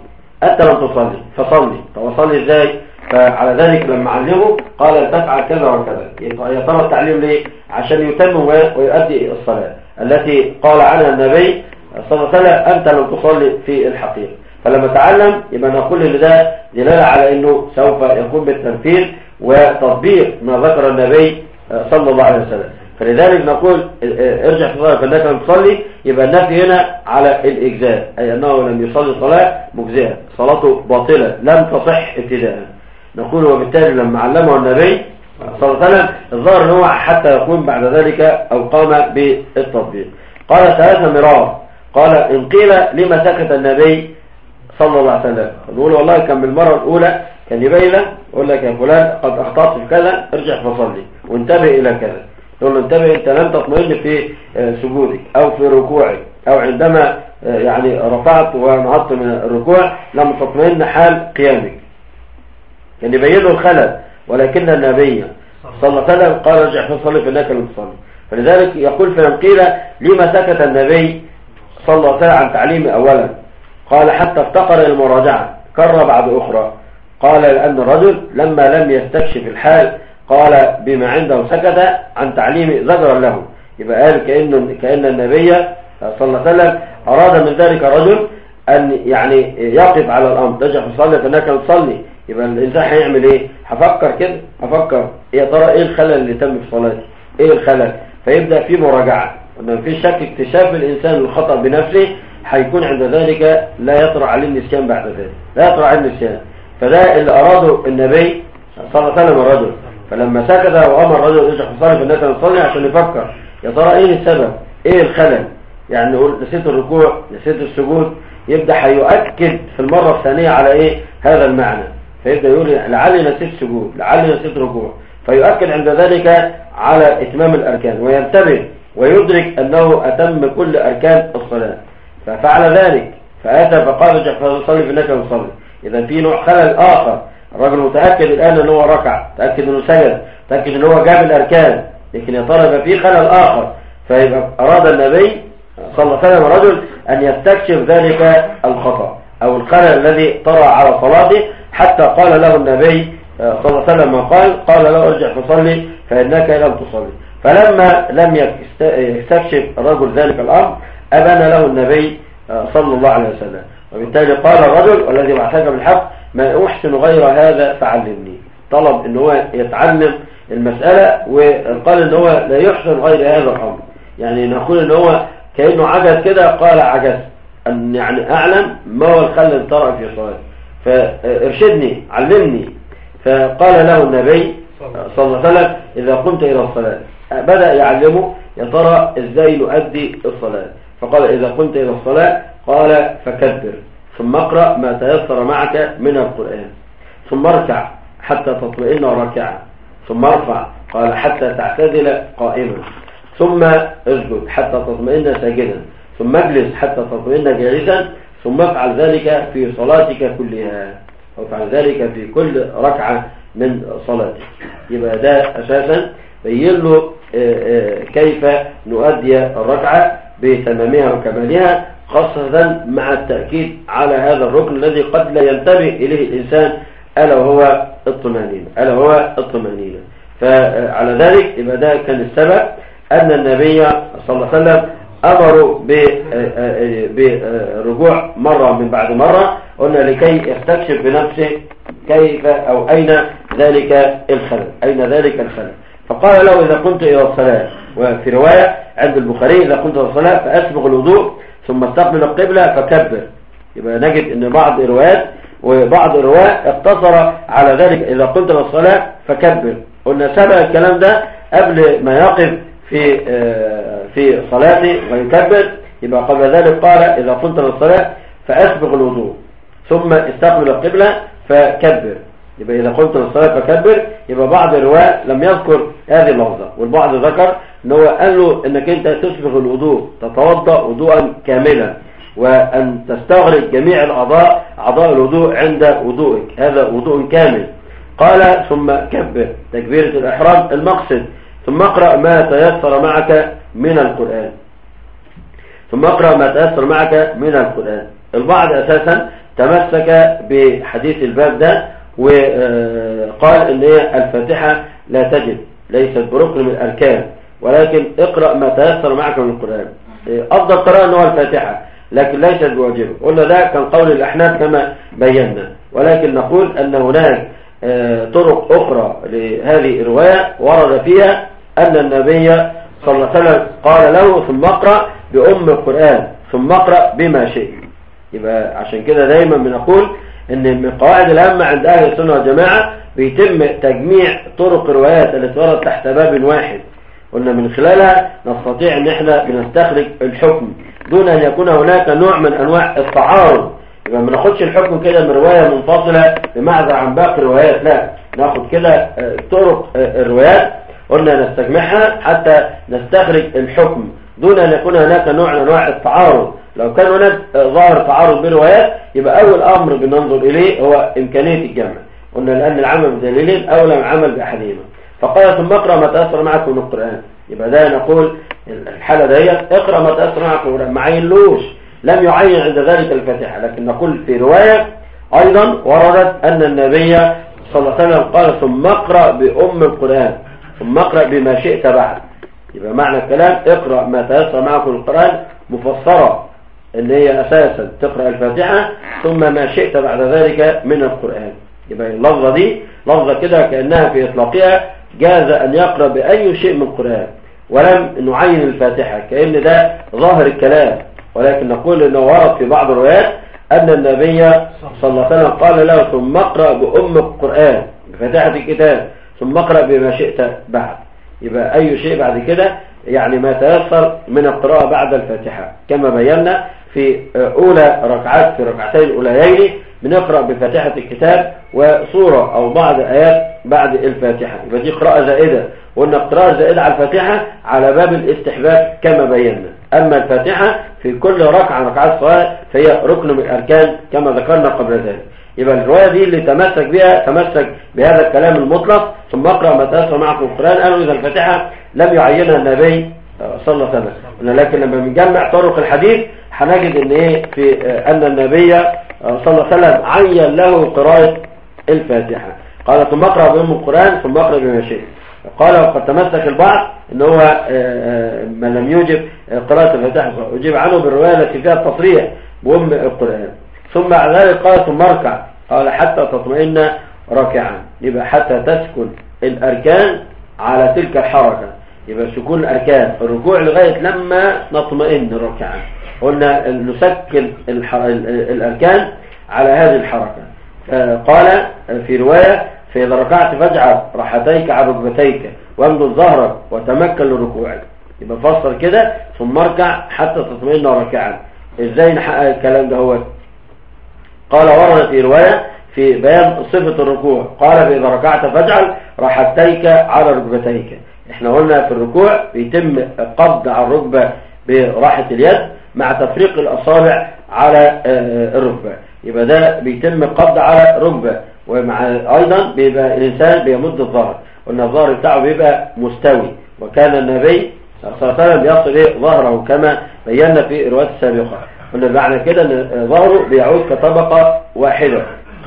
تصلي فصلي. طب أصلي إزاي؟ فعلى ذلك لما علمه قال تفعل كذا وكذا. يطلب التعليم ليه؟ عشان يتمم ويؤدي الصلاة التي قال عنها النبي صلى الله عليه وسلم أنت لم تصلي في الحقيقة. فلما تعلم يبقى نقول ان ده دلالة على أنه سوف يقوم بالتنفيذ وتطبيق ما ذكر النبي صلى الله عليه وسلم. فلذلك نقول ارجع في صلاة فإنك لم تصلي، يبقى النفي هنا على الإجزاء، أي أنه لم يصلي صلاة مجزئة، صلاته باطلة لم تصح ابتداء. نقول وبالتالي لما علمه النبي صلى الله عليه وسلم الظاهر أنه حتى يقوم بعد ذلك أو قام بالتطبيق. قال ثلاث مرار، قال إن قيل لما سكت النبي صلى الله عليه وسلم، نقول والله كان بالمرة الأولى كان يبين له يقول لك يا فلان قد أخطأت في كذا ارجع فصلي وانتبه إلى كذا. يقول له انتبه أنت لم تطمئن في سجودك أو في ركوعك، أو عندما يعني رفعت ونهضت من الركوع لم تطمئن حال قيامك. كان يبين له الخلل، ولكن النبي صلى الله عليه وسلم قال ارجع فصلي فإنك لم تصلي. فلذلك يقول فإن قيل لما سكت النبي صلى الله عليه وسلم عن تعليم أولا، قال حتى افتقر المراجعة كرر بعد أخرى. قال لأن الرجل لما لم يستكشف الحال قال بما عنده سكت عن تعليم زجرا له. يبقى قال كأن النبي صلى الله عليه وسلم أراد من ذلك الرجل أن يعني يقف على الأمر ترجع تصلي فإنك لم تصلي. يبقى الإنسان هيعمل إيه؟ هفكر كده، هفكر يا ترى إيه الخلل اللي تم في صلاتي؟ إيه الخلل؟ فيبدأ في مراجعة. ما فيش شك اكتشاف الإنسان الخطأ بنفسه هيكون عند ذلك لا يطرأ عليه النسيان بعد ذلك، لا يطرأ عليه النسيان. فده اللي أراده النبي صلى الله عليه وسلم الرجل، فلما سكت وأمر الرجل يرجع يصلي فالناس يصلي عشان يفكر يا ترى إيه السبب، إيه الخلل، يعني نقول نسيت الركوع، نسيت السجود، يبدأ هيؤكد في المرة الثانية على إيه هذا المعنى، فيبدأ يقول لعلي نسيت سجود، لعلي نسيت ركوع، فيؤكد عند ذلك على إتمام الأركان وينتبه ويدرك أنه أتم كل أركان الصلاة، ففعل ذلك فأتى فقال ارجع فصلي فإنك مصلي. إذا في نوع خلل آخر، الرجل متأكد الآن أنه ركع، متأكد أنه سجد، متأكد أنه جاب الأركان، لكن يا ترى يبقى في خلل آخر، فيبقى أراد النبي صلى الله عليه وسلم الرجل أن يستكشف ذلك الخطأ أو الخلل الذي طرأ على صلاته، حتى قال له النبي صلى الله عليه وسلم قال له ارجع فصلي فإنك لم تصلي. فلما لم يستكشف الرجل ذلك الأمر أبان له النبي صلى الله عليه وسلم، وبالتالي قال الرجل والذي بعثك بالحق ما أحسن غير هذا فعلمني، طلب ان هو يتعلم المسألة، وقال ان هو لا يحسن غير هذا الأمر، يعني نقول ان هو كأنه عجز كده، قال عجز أن يعني أعلم ما هو الخلل اللي طرأ في صلاة، فارشدني علمني. فقال له النبي صلى الله عليه وسلم إذا قمت إلى الصلاة، بدأ يعلمه يا ترى إزاي نؤدي الصلاة، فقال إذا قمت إلى الصلاة قال فكبر، ثم اقرأ ما تيسر معك من القرآن، ثم اركع حتى تطمئن راكعا، ثم ارفع قال حتى تعتدل قائما، ثم اسجد حتى تطمئن ساجدا، ثم اجلس حتى تطمئن جالسا، ثم افعل ذلك في صلاتك كلها، أو افعل ذلك في كل ركعة من صلاتك. يبقى ده أساسا بين له كيف نؤدي الركعة بتمامها وكمالها، خاصة مع التأكيد على هذا الركن الذي قد لا ينتبه إليه الإنسان، ألا وهو الطمأنينة. فعلى ذلك يبقى ده كان السبب أن النبي صلى الله عليه وسلم أمروا برجوع مرة من بعد مرة، قلنا لكي يستكشف بنفسه كيف أو أين ذلك الخلل. فقال له إذا قمت إلى الصلاة، وفي رواية عند البخاري إذا قمت إلى الصلاة فأسبغ الوضوء ثم استقبل القبلة فكبر. يبقى نجد أن بعض الروايات وبعض الرواة اقتصر على ذلك إذا قمت إلى الصلاة فكبر. قلنا سبق الكلام ده قبل ما يقف في صلاته ويكبر، يبقى قبل ذلك قال إذا قمت إلى الصلاة فأسبغ الوضوء ثم استقبل القبلة فكبر. يبقى إذا قمت للصلاة فكبر، يبقى بعض الرواة لم يذكر هذه اللفظة، والبعض ذكر ان هو قال له انك انت تسبغ الوضوء، تتوضأ وضوءا كاملا، وان تستغرق جميع اعضاء الوضوء عند وضوءك، هذا وضوء كامل. قال ثم كبر تكبيرة الإحرام المقصد، ثم اقرأ ما تيسر معك من القرآن. البعض أساسا تمسك بحديث الباب ده وقال ان هي الفاتحة لا تجب، ليست بركن من الأركان، ولكن اقرأ ما تيسر معك من القرآن. أفضل قراءة أنه الفاتحة، لكن ليست بواجبه. قلنا ده كان قول الأحناف كما بينا، ولكن نقول أن هناك طرق أخرى لهذه الرواية ورد فيها أن النبي صلى الله عليه وسلم قال له ثم اقرأ بأم القرآن ثم اقرأ بما شئت. يبقى عشان كده دايما بنقول ان من القواعد الهامة عند أهل السنة والجماعة بيتم تجميع طرق الروايات التي وردت تحت باب واحد، قلنا من خلالها نستطيع ان احنا بنستخرج الحكم دون ان يكون هناك نوع من انواع التعارض. يبقى ما ناخدش الحكم كده من رواية منفصلة بمعزة عن باقي الروايات، لا، ناخد كده طرق الروايات قلنا نستجمعها حتى نستخرج الحكم دون ان يكون هناك نوع من انواع التعارض. لو كان هناك ظاهر تعارض بالروايات يبقى اول امر بننظر اليه هو امكانية الجمع، قلنا لان العمل بدليلين اولى من العمل باحدهما. فقال ثم اقرأ ما تيسر معك من القرآن، يبقى ده نقول الحالة ديت اقرأ ما تيسر معك من القرآن، ما عينلوش، لم يعين عند ذلك الفاتحة، لكن نقول في رواية ايضا وردت ان النبي صلى الله عليه وسلم قال ثم اقرأ بأم القرآن ثم اقرأ بما شئت بعد. يبقى معنى الكلام اقرأ ما تيسر معك من القرآن مفسرة اللي هي أساسا تقرأ الفاتحة ثم ما شئت بعد ذلك من القرآن. يبقى اللفظة دي لفظة كده كأنها في إطلاقها جاز أن يقرأ بأي شيء من القرآن، ولم نعين الفاتحة كأن ده ظاهر الكلام، ولكن نقول انه ورد في بعض الروايات ان النبي صلى الله عليه وسلم قال له ثم اقرأ بأم القرآن بفاتحة الكتاب ثم اقرأ بما شئت بعد. يبقى اي شيء بعد كده يعني ما تيسر من القراءة بعد الفاتحة، كما بينا في اولى ركعات في ركعتين الاوليين بنقرأ بفاتحة الكتاب وصورة او بعض ايات بعد الفاتحة. يبقى دي قراءة زائدة، وقلنا القراءة الزائدة على الفاتحة على باب الاستحباب كما بينا. اما الفاتحة في كل ركعة من ركعات الصلاة فهي ركن من الاركان كما ذكرنا قبل ذلك. يبقى الرواية دي اللي تمسك بهذا الكلام المطلق ثم اقرأ ما تيسر معكم القرآن، قالوا اذا الفاتحة لم يعينها النبي صلى الله عليه وسلم. لكن لما بنجمع طرق الحديث هنجد ان في ان النبي صلى الله عليه وسلم عين له قراءة الفاتحة. قال ثم اقرأ بأم القرآن ثم اقرأ بما شئت. قال وقد تمسك البعض ان هو من لم يوجب قراءة الفاتحة أجيب عنه بالرواية التي فيها التصريح بأم القرآن. ثم بعد ذلك قال ثم اركع، قال حتى تطمئن راكعا. يبقى حتى تسكن الأركان على تلك الحركة، يبقى سكون الأركان الركوع لغاية لما نطمئن راكعا. قلنا نسكن الأركان على هذه الحركة. قال في رواية فإذا ركعت فاجعل راحتيك على ركبتيك وامدد ظهرك وتمكن لركوعك. يبقى فسر كده ثم اركع حتى تطمئن راكعا. ازاي نحقق الكلام ده؟ هو قال ورد في رواية في بيان صفة الركوع، قال فإذا ركعت فاجعل راحتيك على ركبتيك. احنا قلنا في الركوع بيتم قبض على الركبة براحة اليد مع تفريق الأصابع على الركبة. يبقى ده بيتم قبض على ركبة، ومع أيضا بيبقى الإنسان بيمد الظهر، قلنا الظهر بتاعه بيبقى مستوي، وكان النبي صلى الله عليه وسلم يصل ظهره كما بينا في الروايات السابقة. قلنا معنى كده ان ظهره بيعود كطبقة واحدة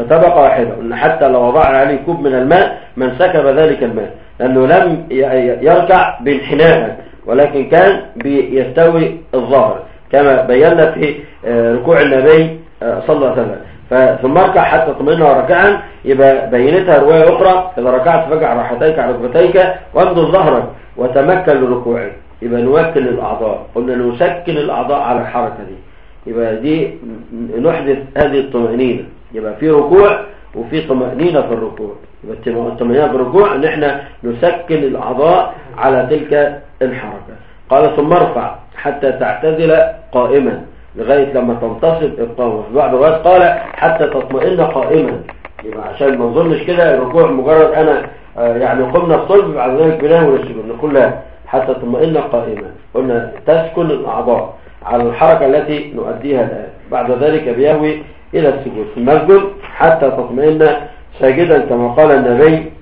قلنا حتى لو وضعنا عليه كوب من الماء ما انسكب ذلك الماء، لأنه لم يركع بانحناء ولكن كان بيستوي الظهر كما بينا في ركوع النبي صلى الله عليه وسلم. ثم اركع حتى تطمئن راكعا. يبقى بينتها رواية أخرى إذا ركعت فاجعل راحتيك على ركبتيك وامدد ظهرك وتمكن لركوعك. يبقى نوكل الأعضاء، قلنا نسكن الأعضاء على الحركة دي. يبقى دي نحدث هذه الطمأنينة. يبقى في ركوع وفي طمأنينة في الركوع. يبقى الطمأنينة في الركوع ان احنا نسكن الأعضاء على تلك الحركة. قال ثم ارفع حتى تعتدل قائما لغاية لما تنتصب القوة. في بعض الوقت قال حتى تطمئن قائما. يبقى عشان ما نظنش كده الركوع مجرد انا يعني قمنا الصلب بعد ذلك بناه ونسجد، نقول لا حتى تطمئن قائما. قلنا تسكن الأعضاء على الحركة التي نؤديها الآن. بعد ذلك بيهوي إلى السجود في المسجد حتى تطمئن ساجدا كما قال النبي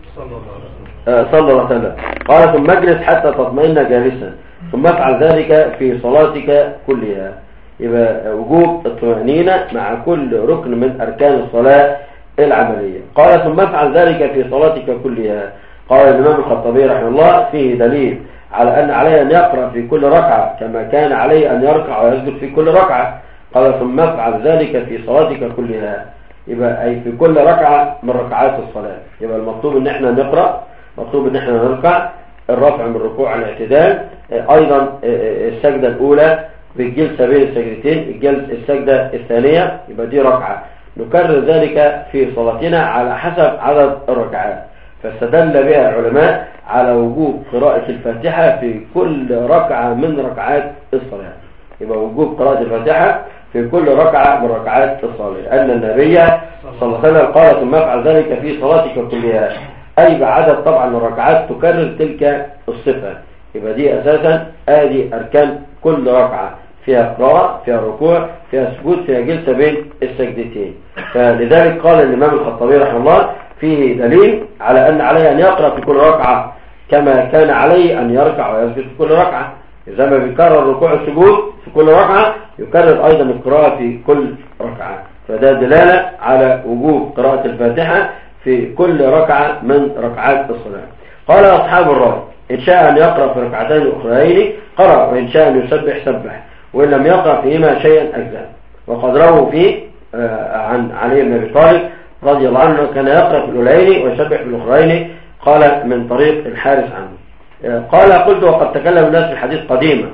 صلى الله عليه وسلم. قال ثم اجلس حتى تطمئن جالسا ثم افعل ذلك في صلاتك كلها. يبقى وجوب الطمأنينة مع كل ركن من أركان الصلاة العملية. قال ثم افعل ذلك في صلاتك كلها. قال الإمام الخطابي رحمه الله فيه دليل على أن عليه أن يقرأ في كل ركعة كما كان عليه أن يركع ويسجد في كل ركعة. قال ثم افعل ذلك في صلاتك كلها. يبقى أي في كل ركعة من ركعات الصلاة. يبقى المطلوب أن احنا نقرأ، مطلوب أن احنا نركع، الرفع من الركوع على الاعتدال، أيضا السجدة الأولى بالجلسة بين السجدتين، السجدة الثانية، يبقى دي ركعة. نكرر ذلك في صلاتنا على حسب عدد الركعات. فاستدل بها العلماء على وجوب قراءة الفاتحة في كل ركعة من ركعات الصلاة. يبقى وجوب قراءة الفاتحة في كل ركعة من ركعات الصلاة، لأن النبي صلى الله عليه وسلم قال ثم افعل ذلك في صلاتك كلها، أي بعدد طبعا الركعات تكرر تلك الصفة. يبقى دي أساسا آدي أركان كل ركعة، فيها قراءة، فيها ركوع، فيها سجود، فيها جلسة بين السجدتين. فلذلك قال الإمام الخطابي رحمه الله فيه دليل على أن عليه أن يقرأ في كل ركعة كما كان عليه أن يركع ويسجد في كل ركعة. إذا ما بيكرر الركوع والسجود في كل ركعة يكرر أيضا القراءة في كل ركعة. فده دلالة على وجوب قراءة الفاتحة في كل ركعة من ركعات الصلاة. قال أصحاب الرأي إن شاء أن يقرأ في ركعتين أخرين قرأ، وإن شاء أن يسبح سبح، وإن لم يقرأ فيهما شيئا أجزاء. وقد رووا فيه عن علي بن أبي طالب رضي الله عنه كان يقرأ في الأولين ويسبح في الأخرين، قال من طريق الحارث عنه. قال قلت وقد تكلم الناس في الحديث قديما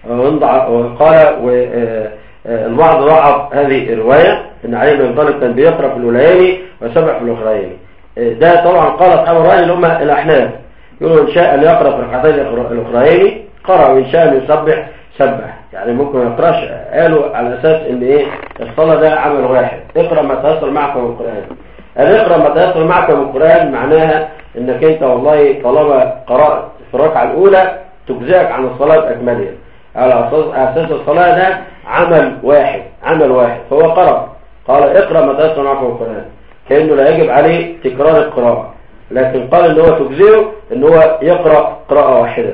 وقال البعض ضعف هذه الرواية ان علي بن ابي طالب كان بيقرأ في الأوليين ويسبح في الأخرين. ده طبعا قال أصحاب الرأي اللي هم الأحناف، يقولوا إن شاء أن يقرأ في الركعتين الأخرين قرأ، وإن شاء أن يسبح سبح، يعني ممكن ما يقرأش. قالوا على أساس إن إيه الصلاة ده عمل واحد، اقرأ ما تيسر معك من القرآن. اقرأ ما تيسر معك من القرآن معناها إنك أنت والله طالما قرأت في الركعة الأولى تجزئك عن الصلاة بأكملها، على أساس الصلاة ده عمل واحد فهو قرأ، قال اقرأ ما تيسر معك من القرآن، كأنه لا يجب عليه تكرار القراءة، لكن قال ان هو تجزئه ان هو يقرأ قراءة واحدة.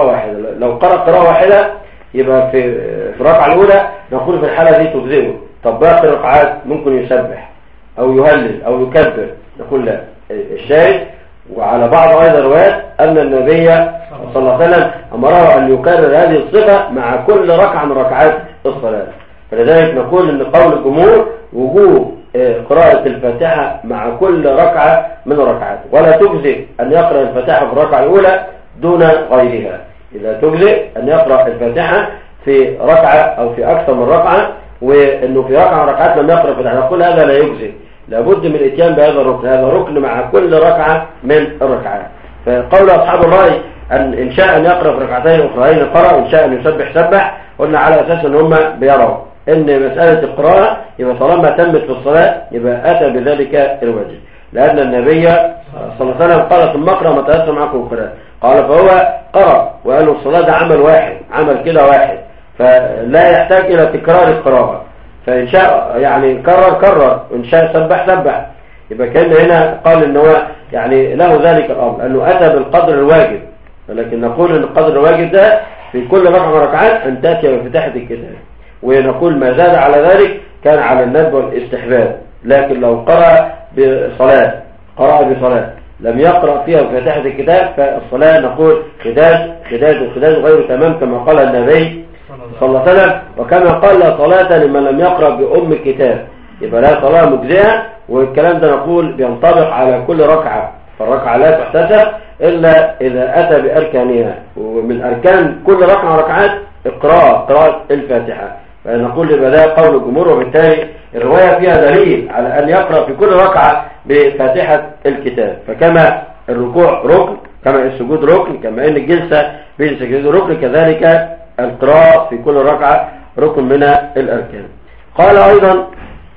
لو قرأ قراءة واحدة يبقى في الركعة الأولى نقول في الحالة دي تجزئه. طب باقي الركعات ممكن يسبح أو يهلل أو يكبر، نقول لا. الشاهد وعلى بعض أيضا الروايات أن النبي صلى الله عليه وسلم أمره أن يكرر هذه الصفة مع كل ركعة من ركعات الصلاة. فلذلك نقول أن قول الجمهور وجوب قراءة الفاتحة مع كل ركعة من الركعات، ولا تجزئ أن يقرأ الفاتحة في الركعة الأولى دون غيرها. إذا تجزئ أن يقرأ الفاتحة في ركعة أو في أكثر من ركعة، وأنه في ركعة من ركعات لم يقرأ الفاتحة، نقول هذا لا يجزئ، لابد من الاتيان بهذا الركن. هذا ركن مع كل ركعة من الركعات. فقول أصحاب الرأي إن شاء أن يقرأ في ركعتين أخرين قرأ، وإن شاء أن يسبح سبح، قلنا على أساس أن هم بيروا ان مسألة القراءة يبقى طالما تمت في الصلاة يبقى أتى بذلك الواجب، لأن النبي صلى الله عليه وسلم قال ثم اقرأ ما تيسر معكم القرآن، قال فهو قرأ وقالوا الصلاة ده عمل واحد، عمل كده واحد، فلا يحتاج إلى تكرار القراءة. فإن شاء يعني كرر، وإن شاء سبح. يبقى كان هنا قال إن هو يعني له ذلك الأمر أنه أتى بالقدر الواجب، ولكن نقول إن القدر الواجب ده في كل ركعة من ركعات أن تأتي بفتحة الكتاب، ونقول ما زاد على ذلك كان على الندب والاستحباب. لكن لو قرأ بصلاة لم يقرأ فيها بفتحة الكتاب فالصلاة نقول خداج غير تمام، كما قال النبي صلى الله عليه وسلم، وكما قال لا صلاة لمن لم يقرأ بأم الكتاب، يبقى لا صلاة مجزئة. والكلام ده نقول بينطبق على كل ركعة، فالركعة لا تحتسب إلا إذا أتى بأركانها، ومن أركان كل ركعة وركعات قراءة الفاتحة. فنقول يبقى ده قول الجمهور، وبالتالي الرواية فيها دليل على أن يقرأ في كل ركعة بفاتحة الكتاب. فكما الركوع ركن، كما السجود ركن، كما أن الجلسة بين السجود ركن، كذلك القراءة في كل ركعة ركن من الأركان. قال أيضا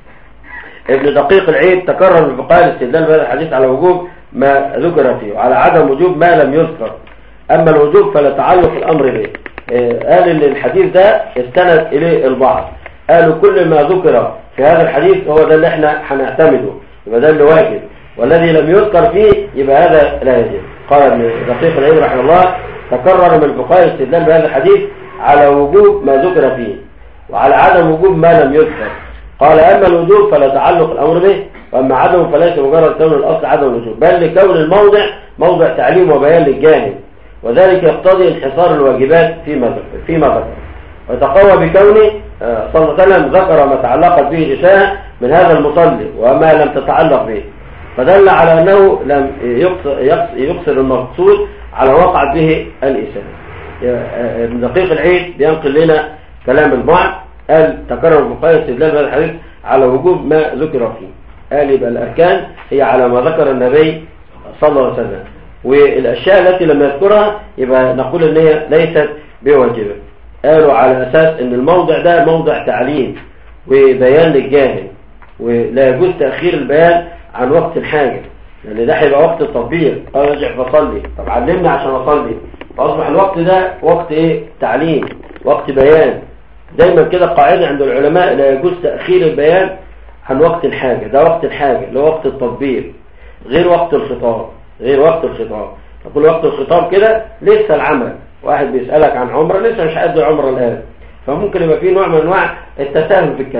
ابن دقيق العيد تكرر من فقهاء الاستدلال بهذا الحديث على وجوب ما ذكر فيه وعلى عدم وجوب ما لم يذكر، أما الوجوب فلا تعلق الأمر به. قال ان الحديث ده استند اليه البعض، قالوا كل ما ذكر في هذا الحديث هو ده اللي احنا هنعتمده، يبقى ده اللي واجب، والذي لم يذكر فيه يبقى هذا لا يجب. قال ابن دقيق العيد رحمه الله تكرر من فقهاء الاستدلال بهذا الحديث على وجوب ما ذكر فيه وعلى عدم وجوب ما لم يذكر. قال اما الوجوب فلا تعلق الامر به، واما عدم فليس مجرد كون الاصل عدم الوجوب، بل لكون الموضع موضع تعليم وبيان للجانب، وذلك يقتضي انحصار الواجبات فيما ذكر، وتقوى بكونه صلى الله عليه وسلم ذكر ما تعلقت به الإساءة من هذا المصلي وما لم تتعلق به، فدل على أنه لم يقصر المقصود على وقع به الإساءة. ابن دقيق العيد بينقل لنا كلام البعض، قال تكرر فقهاء الاستدلال بهذا الحديث على وجوب ما ذكر فيه، قال يبقى الأركان هي على ما ذكر النبي صلى الله عليه وسلم، والأشياء التي لم يذكرها يبقى نقول ان هي ليست بواجبة. قالوا على أساس ان الموضع ده موضع تعليم وبيان للجاهل، ولا يجوز تأخير البيان عن وقت الحاجة، لأن ده هيبقى وقت التطبيق. قال ارجع فصلي، طب علمني عشان أصلي، فأصبح الوقت ده وقت ايه؟ تعليم، وقت بيان. دايما كده قاعدة عند العلماء لا يجوز تأخير البيان عن وقت الحاجة، ده وقت الحاجة اللي هو وقت التطبيق، غير وقت الخطاب. نقول وقت الخطاب كده لسه العمل، واحد بيسألك عن عمره لسه مش قد العمره الآن، فممكن يبقى فيه نوع من انواع التساهل في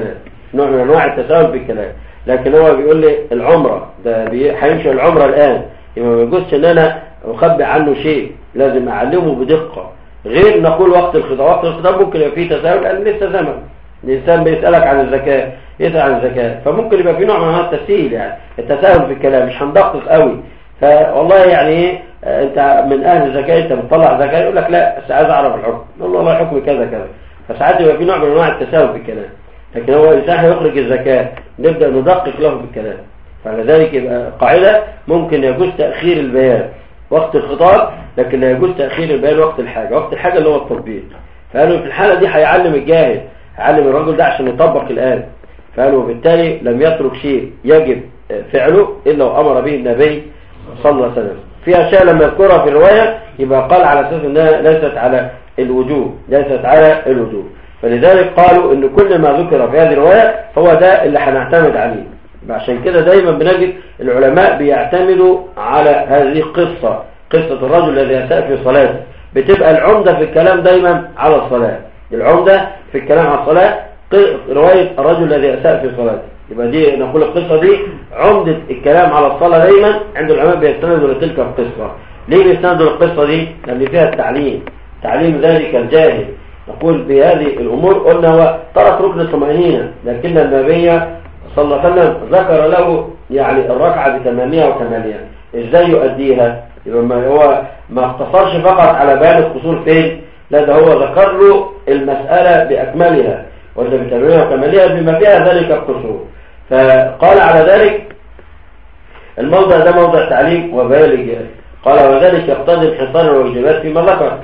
الكلام، لكن هو بيقول لي العمره ده هيمشي العمره الآن، يبقى ما يجوزش ان انا اخبي عنه شيء، لازم اعلمه بدقة. غير نقول وقت الخطاب ممكن يبقى فيه تساهل لان لسه زمن، الانسان بيسألك عن الزكاة، يسأل عن الزكاة، فممكن يبقى فيه نوع من انواع التسهيل، يعني التساهل في الكلام، مش هندقق قوي فوالله يعني ايه انت من اهل الزكاه، انت بتطلع زكاه، يقول لك لا بس عايز اعرف الحكم، نقول له والله الحكم كذا كذا. فساعات يبقى في نوع من انواع التساهل في الكلام، لكن هو انسان هيخرج الزكاه نبدا ندقق له بالكلام. فلذلك يبقى قاعده ممكن يجوز تاخير البيان وقت الخطاب، لكن لا يجوز تاخير البيان وقت الحاجه. وقت الحاجه اللي هو التطبيق، فقالوا في الحاله دي هيعلم الجاهل، هيعلم الرجل ده عشان يطبق الان. فقالوا بالتالي لم يترك شيء يجب فعله الا وامر به النبي صلى الله عليه وسلم. في اشياء لما يذكرها في الروايه يبقى قال على اساس انها ليست على الوجوب، ليست على الوجوب. فلذلك قالوا ان كل ما ذكر في هذه الروايه هو ده اللي هنعتمد عليه. عشان كده دايما بنجد العلماء بيعتمدوا على هذه القصه، قصه الرجل الذي اساء في صلاته، بتبقى العمده في الكلام دايما على الصلاه. العمده في الكلام على الصلاه روايه الرجل الذي اساء في صلاته، يبقى دي نقول القصه دي عمده الكلام على الصلاه. دايما عند العلماء بيستندوا لتلك القصه. ليه بيستندوا للقصه دي؟ لان فيها التعليم، تعليم ذلك الجاهل. نقول بهذه الامور قلنا هو ترك ركن الطمأنينة، لكن النبي صلى الله عليه وسلم ذكر له يعني الركعه بتمامها وكمالها ازاي يؤديها. يبقى هو ما اقتصرش فقط على بيان القصور فين، لا ده هو ذكر له المساله باكملها ولا بتمامها وكمالها بما فيها ذلك القصور. فقال على ذلك الموضع ده موضع تعليم وبيان للجهل. قال وذلك يقتضي انحصار الواجبات فيما ذكر،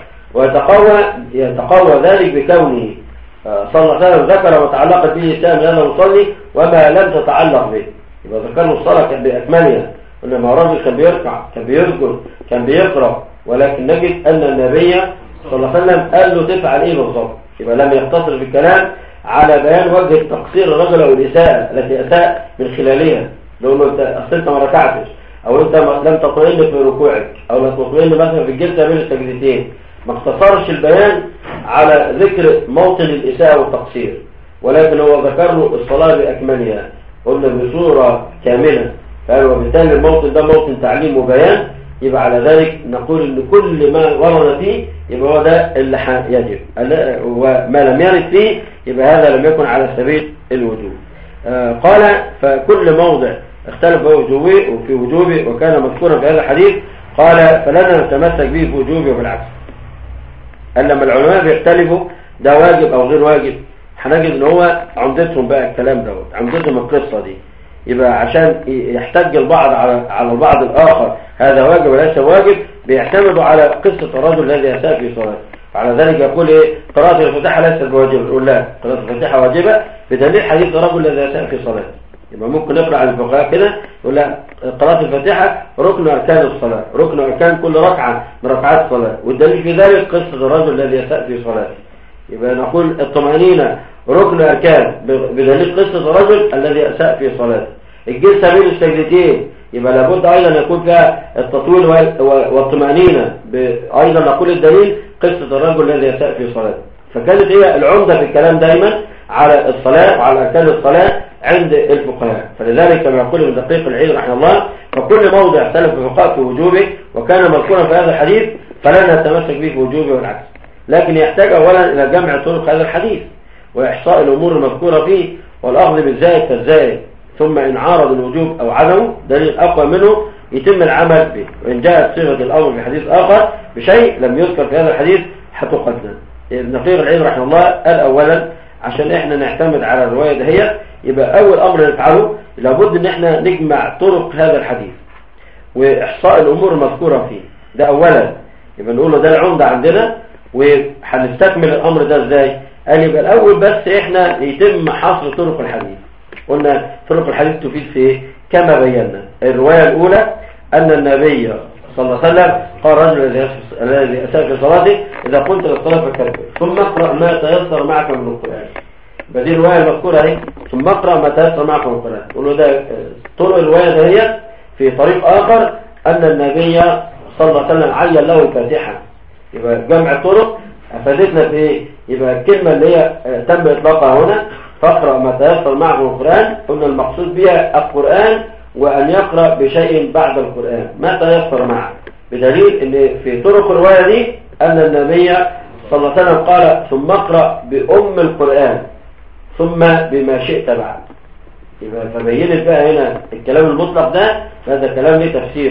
ويتقوى ذلك بكونه صلى الله عليه وسلم ذكر وتعلقت به السلام لأنه يصلي وما لم تتعلق به. يبقى ذكر له الصلاة كان بأكملها، إنما الرجل كان بيركع، كان بيذكر، كان بيقرأ، ولكن نجد أن النبي صلى الله عليه وسلم قال له تفعل إيه بالضبط. يبقى لم يقتصر في الكلام على بيان وجه تقصير الرجل أو الإساءة التي أساء من خلالها، لو له أنت ما ركعتش، أو أنت لم تطمئن في ركوعك، أو لم تطمئن مثلا في الجلسة بين السجدتين. ما اقتصرش البيان على ذكر موطن الإساءة والتقصير، ولكن هو ذكر له الصلاة بأكملها، قلنا بصورة كاملة. وبالتالي الموطن ده موطن تعليم وبيان. يبقى على ذلك نقول ان كل ما ورد فيه يبقى هو ده اللي يجب، وما لم يرد فيه يبقى هذا لم يكن على سبيل الوجوب. قال فكل موضع اختلف في وجوبه وكان مذكورا في هذا الحديث قال فلنا نتمسك به في وجوبه وبالعكس. قال لما العلماء بيختلفوا ده واجب او غير واجب، هنجد ان هو عمدتهم بقى الكلام دوت، عمدتهم القصه دي. يبقى عشان يحتج البعض على البعض الاخر هذا واجب وليس واجب، بيعتمدوا على قصه الرجل الذي اساء في صلاته. فعلى ذلك يقول ايه قراءه الفاتحه ليست بواجبه، نقول لا قراءه الفاتحه واجبه بدليل حديث الرجل الذي اساء في صلاته. يبقى ممكن نقرا على الفقهاء كده يقول لا قراءه الفاتحه ركن اركان الصلاه، ركن اركان كل ركعه من ركعات الصلاه، والدليل في ذلك قصه الرجل الذي اساء في صلاته. يبقى نقول الطمأنينة ركن اركان بدليل قصه الرجل الذي اساء في صلاته. الجلسه بين السجدتين يبقى لابد ايضا يكون فيها التطويل والطمأنينة، ايضا نقول الدليل قصه الرجل الذي اساء في صلاته. فكانت هي العمده في الكلام دايما على الصلاه وعلى اركان الصلاه عند الفقهاء. فلذلك كما يقول ابن دقيق العيد رحمه الله فكل موضع اختلف الفقهاء في وجوبه وكان مذكورا في هذا الحديث فلا نتمسك به في وجوبه والعكس. لكن يحتاج اولا الى جمع طرق هذا الحديث واحصاء الامور المذكوره فيه والاخذ بالزائد فالزائد، ثم ان عارض الوجوب او عدمه دليل اقوى منه يتم العمل به. وان جاءت صيغه الامر في حديث اخر بشيء لم يذكر في هذا الحديث هتقدم. ابن دقيق العيد رحمه الله قال اولا عشان احنا نعتمد على الروايه دهيت يبقى اول امر نفعله لابد ان احنا نجمع طرق هذا الحديث واحصاء الامور المذكوره فيه. ده اولا يبقى نقول له ده العمده عندنا، وهنستكمل الامر ده ازاي؟ قال يبقى الاول بس احنا يتم حصر طرق الحديث. قلنا طرق الحديث تفيد في ايه؟ كما بينا الروايه الاولى ان النبي صلى الله عليه وسلم قال الرجل الذي اساء في صلاته اذا قمت للصلاه فكبر ثم اقرا ما تيسر معك من القران. بدي الروايه المذكوره اهي ثم اقرا ما تيسر معك من القران. قولوا ده طرق الروايه دهيت. في طريق اخر ان النبي صلى الله عليه وسلم عين له الفاتحه. يبقى جمع طرق افادتنا في ايه؟ يبقى الكلمه اللي هي تم اطلاقها هنا فاقرا ما تيسر معك من القران قلنا المقصود بها القران وان يقرا بشيء بعد القران ما تيسر معه، بدليل ان في طرق الروايه دي ان النبي صلى الله عليه وسلم قال ثم اقرا بام القران ثم بما شئت بعد. يبقى فبينت بقى هنا الكلام المطلق ده هذا كلام ليه تفسيره.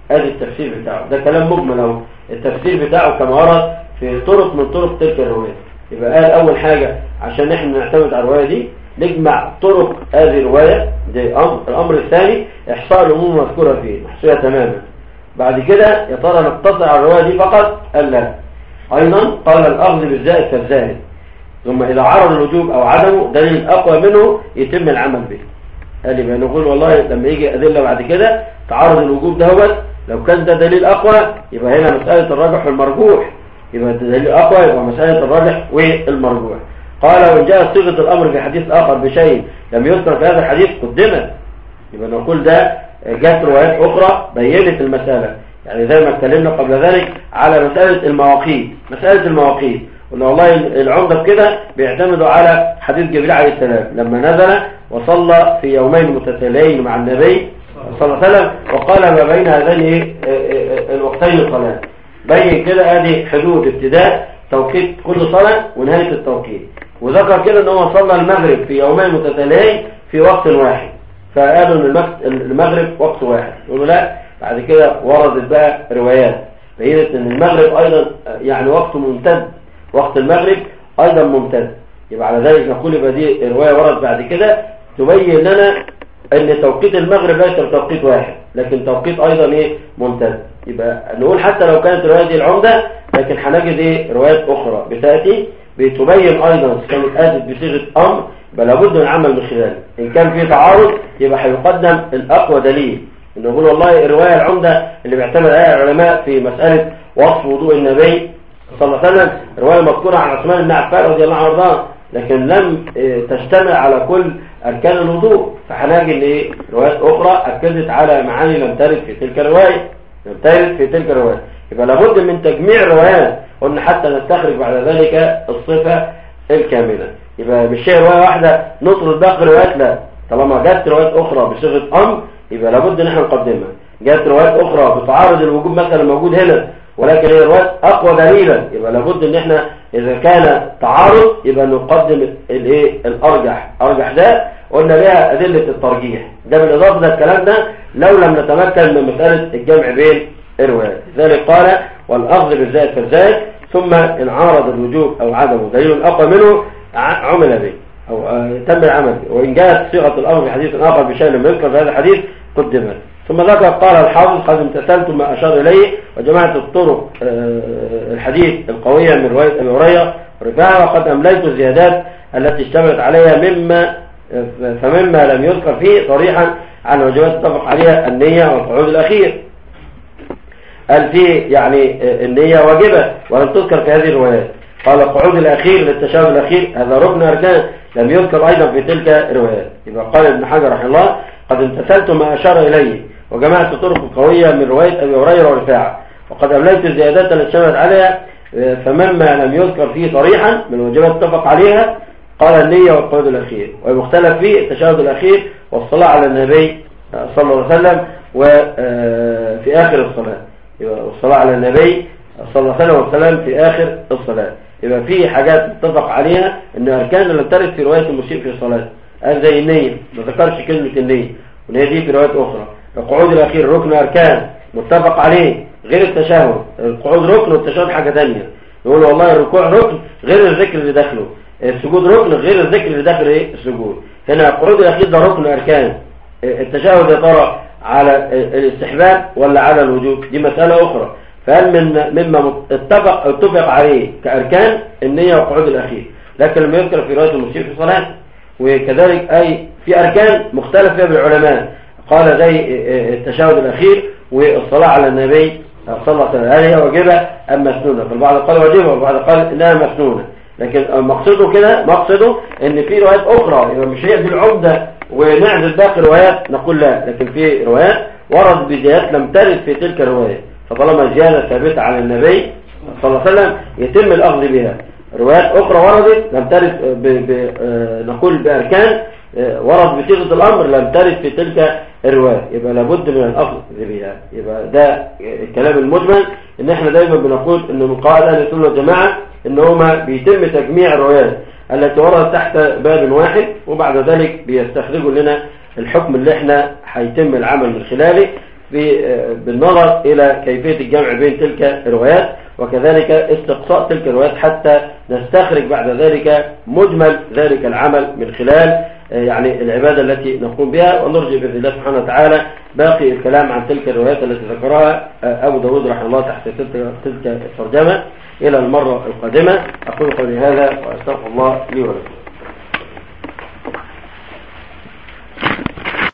ادي التفسير بتاعه، ده كلام مجمل اهو. التفسير بتاعه كما ورد في طرق من طرق تلك الرواية. يبقى قال اول حاجة عشان احنا نعتمد على الرواية دي نجمع طرق هذه الرواية، دي الامر الثاني احصاء الامور المذكورة فيه نحصيها تماما. بعد كده يا ترى نقتصر على الرواية دي فقط؟ قال لا. ايضا قال الاخذ بالزائد كالزائد، ثم اذا عرض الوجوب او عدمه دليل اقوى منه يتم العمل به. قال يبقى نقول والله لما يجي ادله بعد كده تعارض الوجوب دهوت، لو كان ده دليل اقوى يبقى هنا مسألة الراجح والمرجوح، يبقى دليل اقوى يبقى مسألة الراجح والمرجوح. قال وإن جاءت صيغة الامر في حديث اخر بشيء لم يذكر في هذا الحديث قدمت، يبقى نقول ده جاءت روايات اخرى بينت المسألة. يعني زي ما اتكلمنا قبل ذلك على مسألة المواقيت، مسألة المواقيت قلنا والله العمدة كده بيعتمدوا على حديث جبريل عليه السلام لما نزل وصلى في يومين متتاليين مع النبي صلى الله عليه وسلم وقال ما بين هذين الوقتين الصلاة، بين كده ادي حدود ابتداء توقيت كل صلاة ونهاية التوقيت، وذكر كده ان هو صلى المغرب في يومين متتاليين في وقت واحد، فقالوا ان المغرب وقت واحد. يقولوا لا، بعد كده وردت بقى روايات بينت ان المغرب ايضا يعني وقت ممتد، وقت المغرب ايضا ممتد. يبقى على ذلك نقول يبقى دي رواية ورد بعد كده تبين لنا ان توقيت المغرب ليس بتوقيت واحد لكن توقيت ايضا ممتد. يبقى نقول حتى لو كانت الرواية دي العمدة لكن هنجد روايات اخرى بتأتي بتبين ايضا كانت اتت بصيغة امر، بل لابد من العمل من خلاله. ان كان في تعارض يبقى هيقدم الاقوى دليل، ان نقول والله الرواية العمدة اللي بيعتمد عليها العلماء في مسألة وصف وضوء النبي صلى الله عليه وسلم رواية مذكورة عن عثمان بن عفان رضي الله عنه وارضاه، لكن لم تجتمع على كل أركان الوضوء، فهنجد روايات أخرى أكدت على معاني لم ترد في تلك الرواية، لم ترد في تلك الرواية. يبقى لابد من تجميع الروايات، قلنا حتى نستخرج بعد ذلك الصفة الكاملة. يبقى مش هي رواية واحدة نطرد باقي الروايات، لا، طالما جاءت روايات أخرى بصيغة أمر يبقى لابد ان احنا نقدمها. جاءت روايات أخرى بتعارض الوجوب مثلا موجود هنا ولكن هي روايات أقوى دليلا، يبقى لابد ان احنا إذا كان تعارض يبقى نقدم الأرجح ده قلنا بها أدلة الترجيح، ده بالإضافة ده الكلام ده لو لم نتمكن من مسألة الجمع بين الروايات. لذلك قال والأخذ بالزائد كالزائد، ثم إن عارض الوجوب أو عدمه دليل أقوى منه عمل به أو تم العمل به، وإن جاءت صيغة الأمر في حديث آخر بشيء لم يذكر في هذا الحديث قدمت. ثم ذكر قال الحافظ قد امتثلت ما أشار إليه وجمعت الطرق الحديث القوية من رواية أبي هريرة ورفاعة، وقد أمليت الزيادات التي اشتملت عليها فمما لم يذكر فيه صريحا عن الواجبات اتفق عليها النية والقعود الأخير. قال فيه يعني النية واجبة ولم تذكر في هذه الروايات. قال القعود الأخير للتشهد الأخير هذا ركن أركان لم يذكر أيضا في تلك الروايات. يبقى قال ابن حجر رحمه الله قد امتثلت ما أشار إليه وجمعت طرق قوية من رواية أبي هريرة ورفاعة، وقد أمليت الزيادات التي اشتملت عليها فمما لم يذكر فيه صريحا من الواجبات اتفق عليها. قال النية والقعود الأخير، والمختلف فيه التشهد الأخير والصلاة على النبي صلى الله عليه وسلم وفي آخر الصلاة، والصلاة على النبي صلى الله عليه وسلم في آخر الصلاة. يبقى في حاجات اتفق عليها ان أركان لم ترد في رواية المسيء في الصلاة، قال زي النية ما ذكرش كلمة النية ونهي دي في روايات أخرى. القعود الأخير ركن أركان متفق عليه غير التشهد، القعود ركن والتشهد حاجة تانية. نقول والله الركوع ركن غير الذكر اللي داخله، السجود ركن غير الذكر اللي داخل السجود. هنا القعود الأخير ده ركن أركان، التشهد يا ترى على الاستحباب ولا على الوجوب، دي مسألة أخرى. فقال مما اتفق عليه كأركان النية والقعود الأخير، لكن لما يذكر في رواية المسيء في الصلاة. وكذلك أي في أركان مختلف فيها بالعلماء، قال زي التشهد الأخير والصلاة على النبي صلى الله عليه وسلم هل هي واجبة أم مسنونة؟ فالبعض قال واجبة والبعض قال إنها مسنونة، لكن مقصده كده مقصده ان في روايات أخرى يبقى مش هي دي العمدة ونعزل باقي الروايات نقول لا، لكن في روايات ورد بزيادات لم ترد في تلك الرواية، فطالما زيادة ثابتة على النبي صلى الله عليه وسلم يتم الأخذ بها. روايات أخرى وردت لم ترد نقول بأركان ورد بصيغة الأمر لم ترد في تلك الرواية، يبقى لابد من الأخذ بها. يبقى ده الكلام المجمل ان احنا دايما بنقول ان من قواعد اهل السنة والجماعة ان هما بيتم تجميع الروايات التي وردت تحت باب واحد، وبعد ذلك بيستخرجوا لنا الحكم اللي احنا هيتم العمل من خلاله. بالنظر إلى كيفية الجمع بين تلك الروايات، وكذلك استقصاء تلك الروايات حتى نستخرج بعد ذلك مجمل ذلك العمل من خلال يعني العبادة التي نقوم بها، ونرجع بإذن الله سبحانه وتعالى باقي الكلام عن تلك الروايات التي ذكرها أبو داود رحمه الله تحت تلك الترجمة إلى المرة القادمة. أقول قولي هذا وأستغفر الله لي ولكم.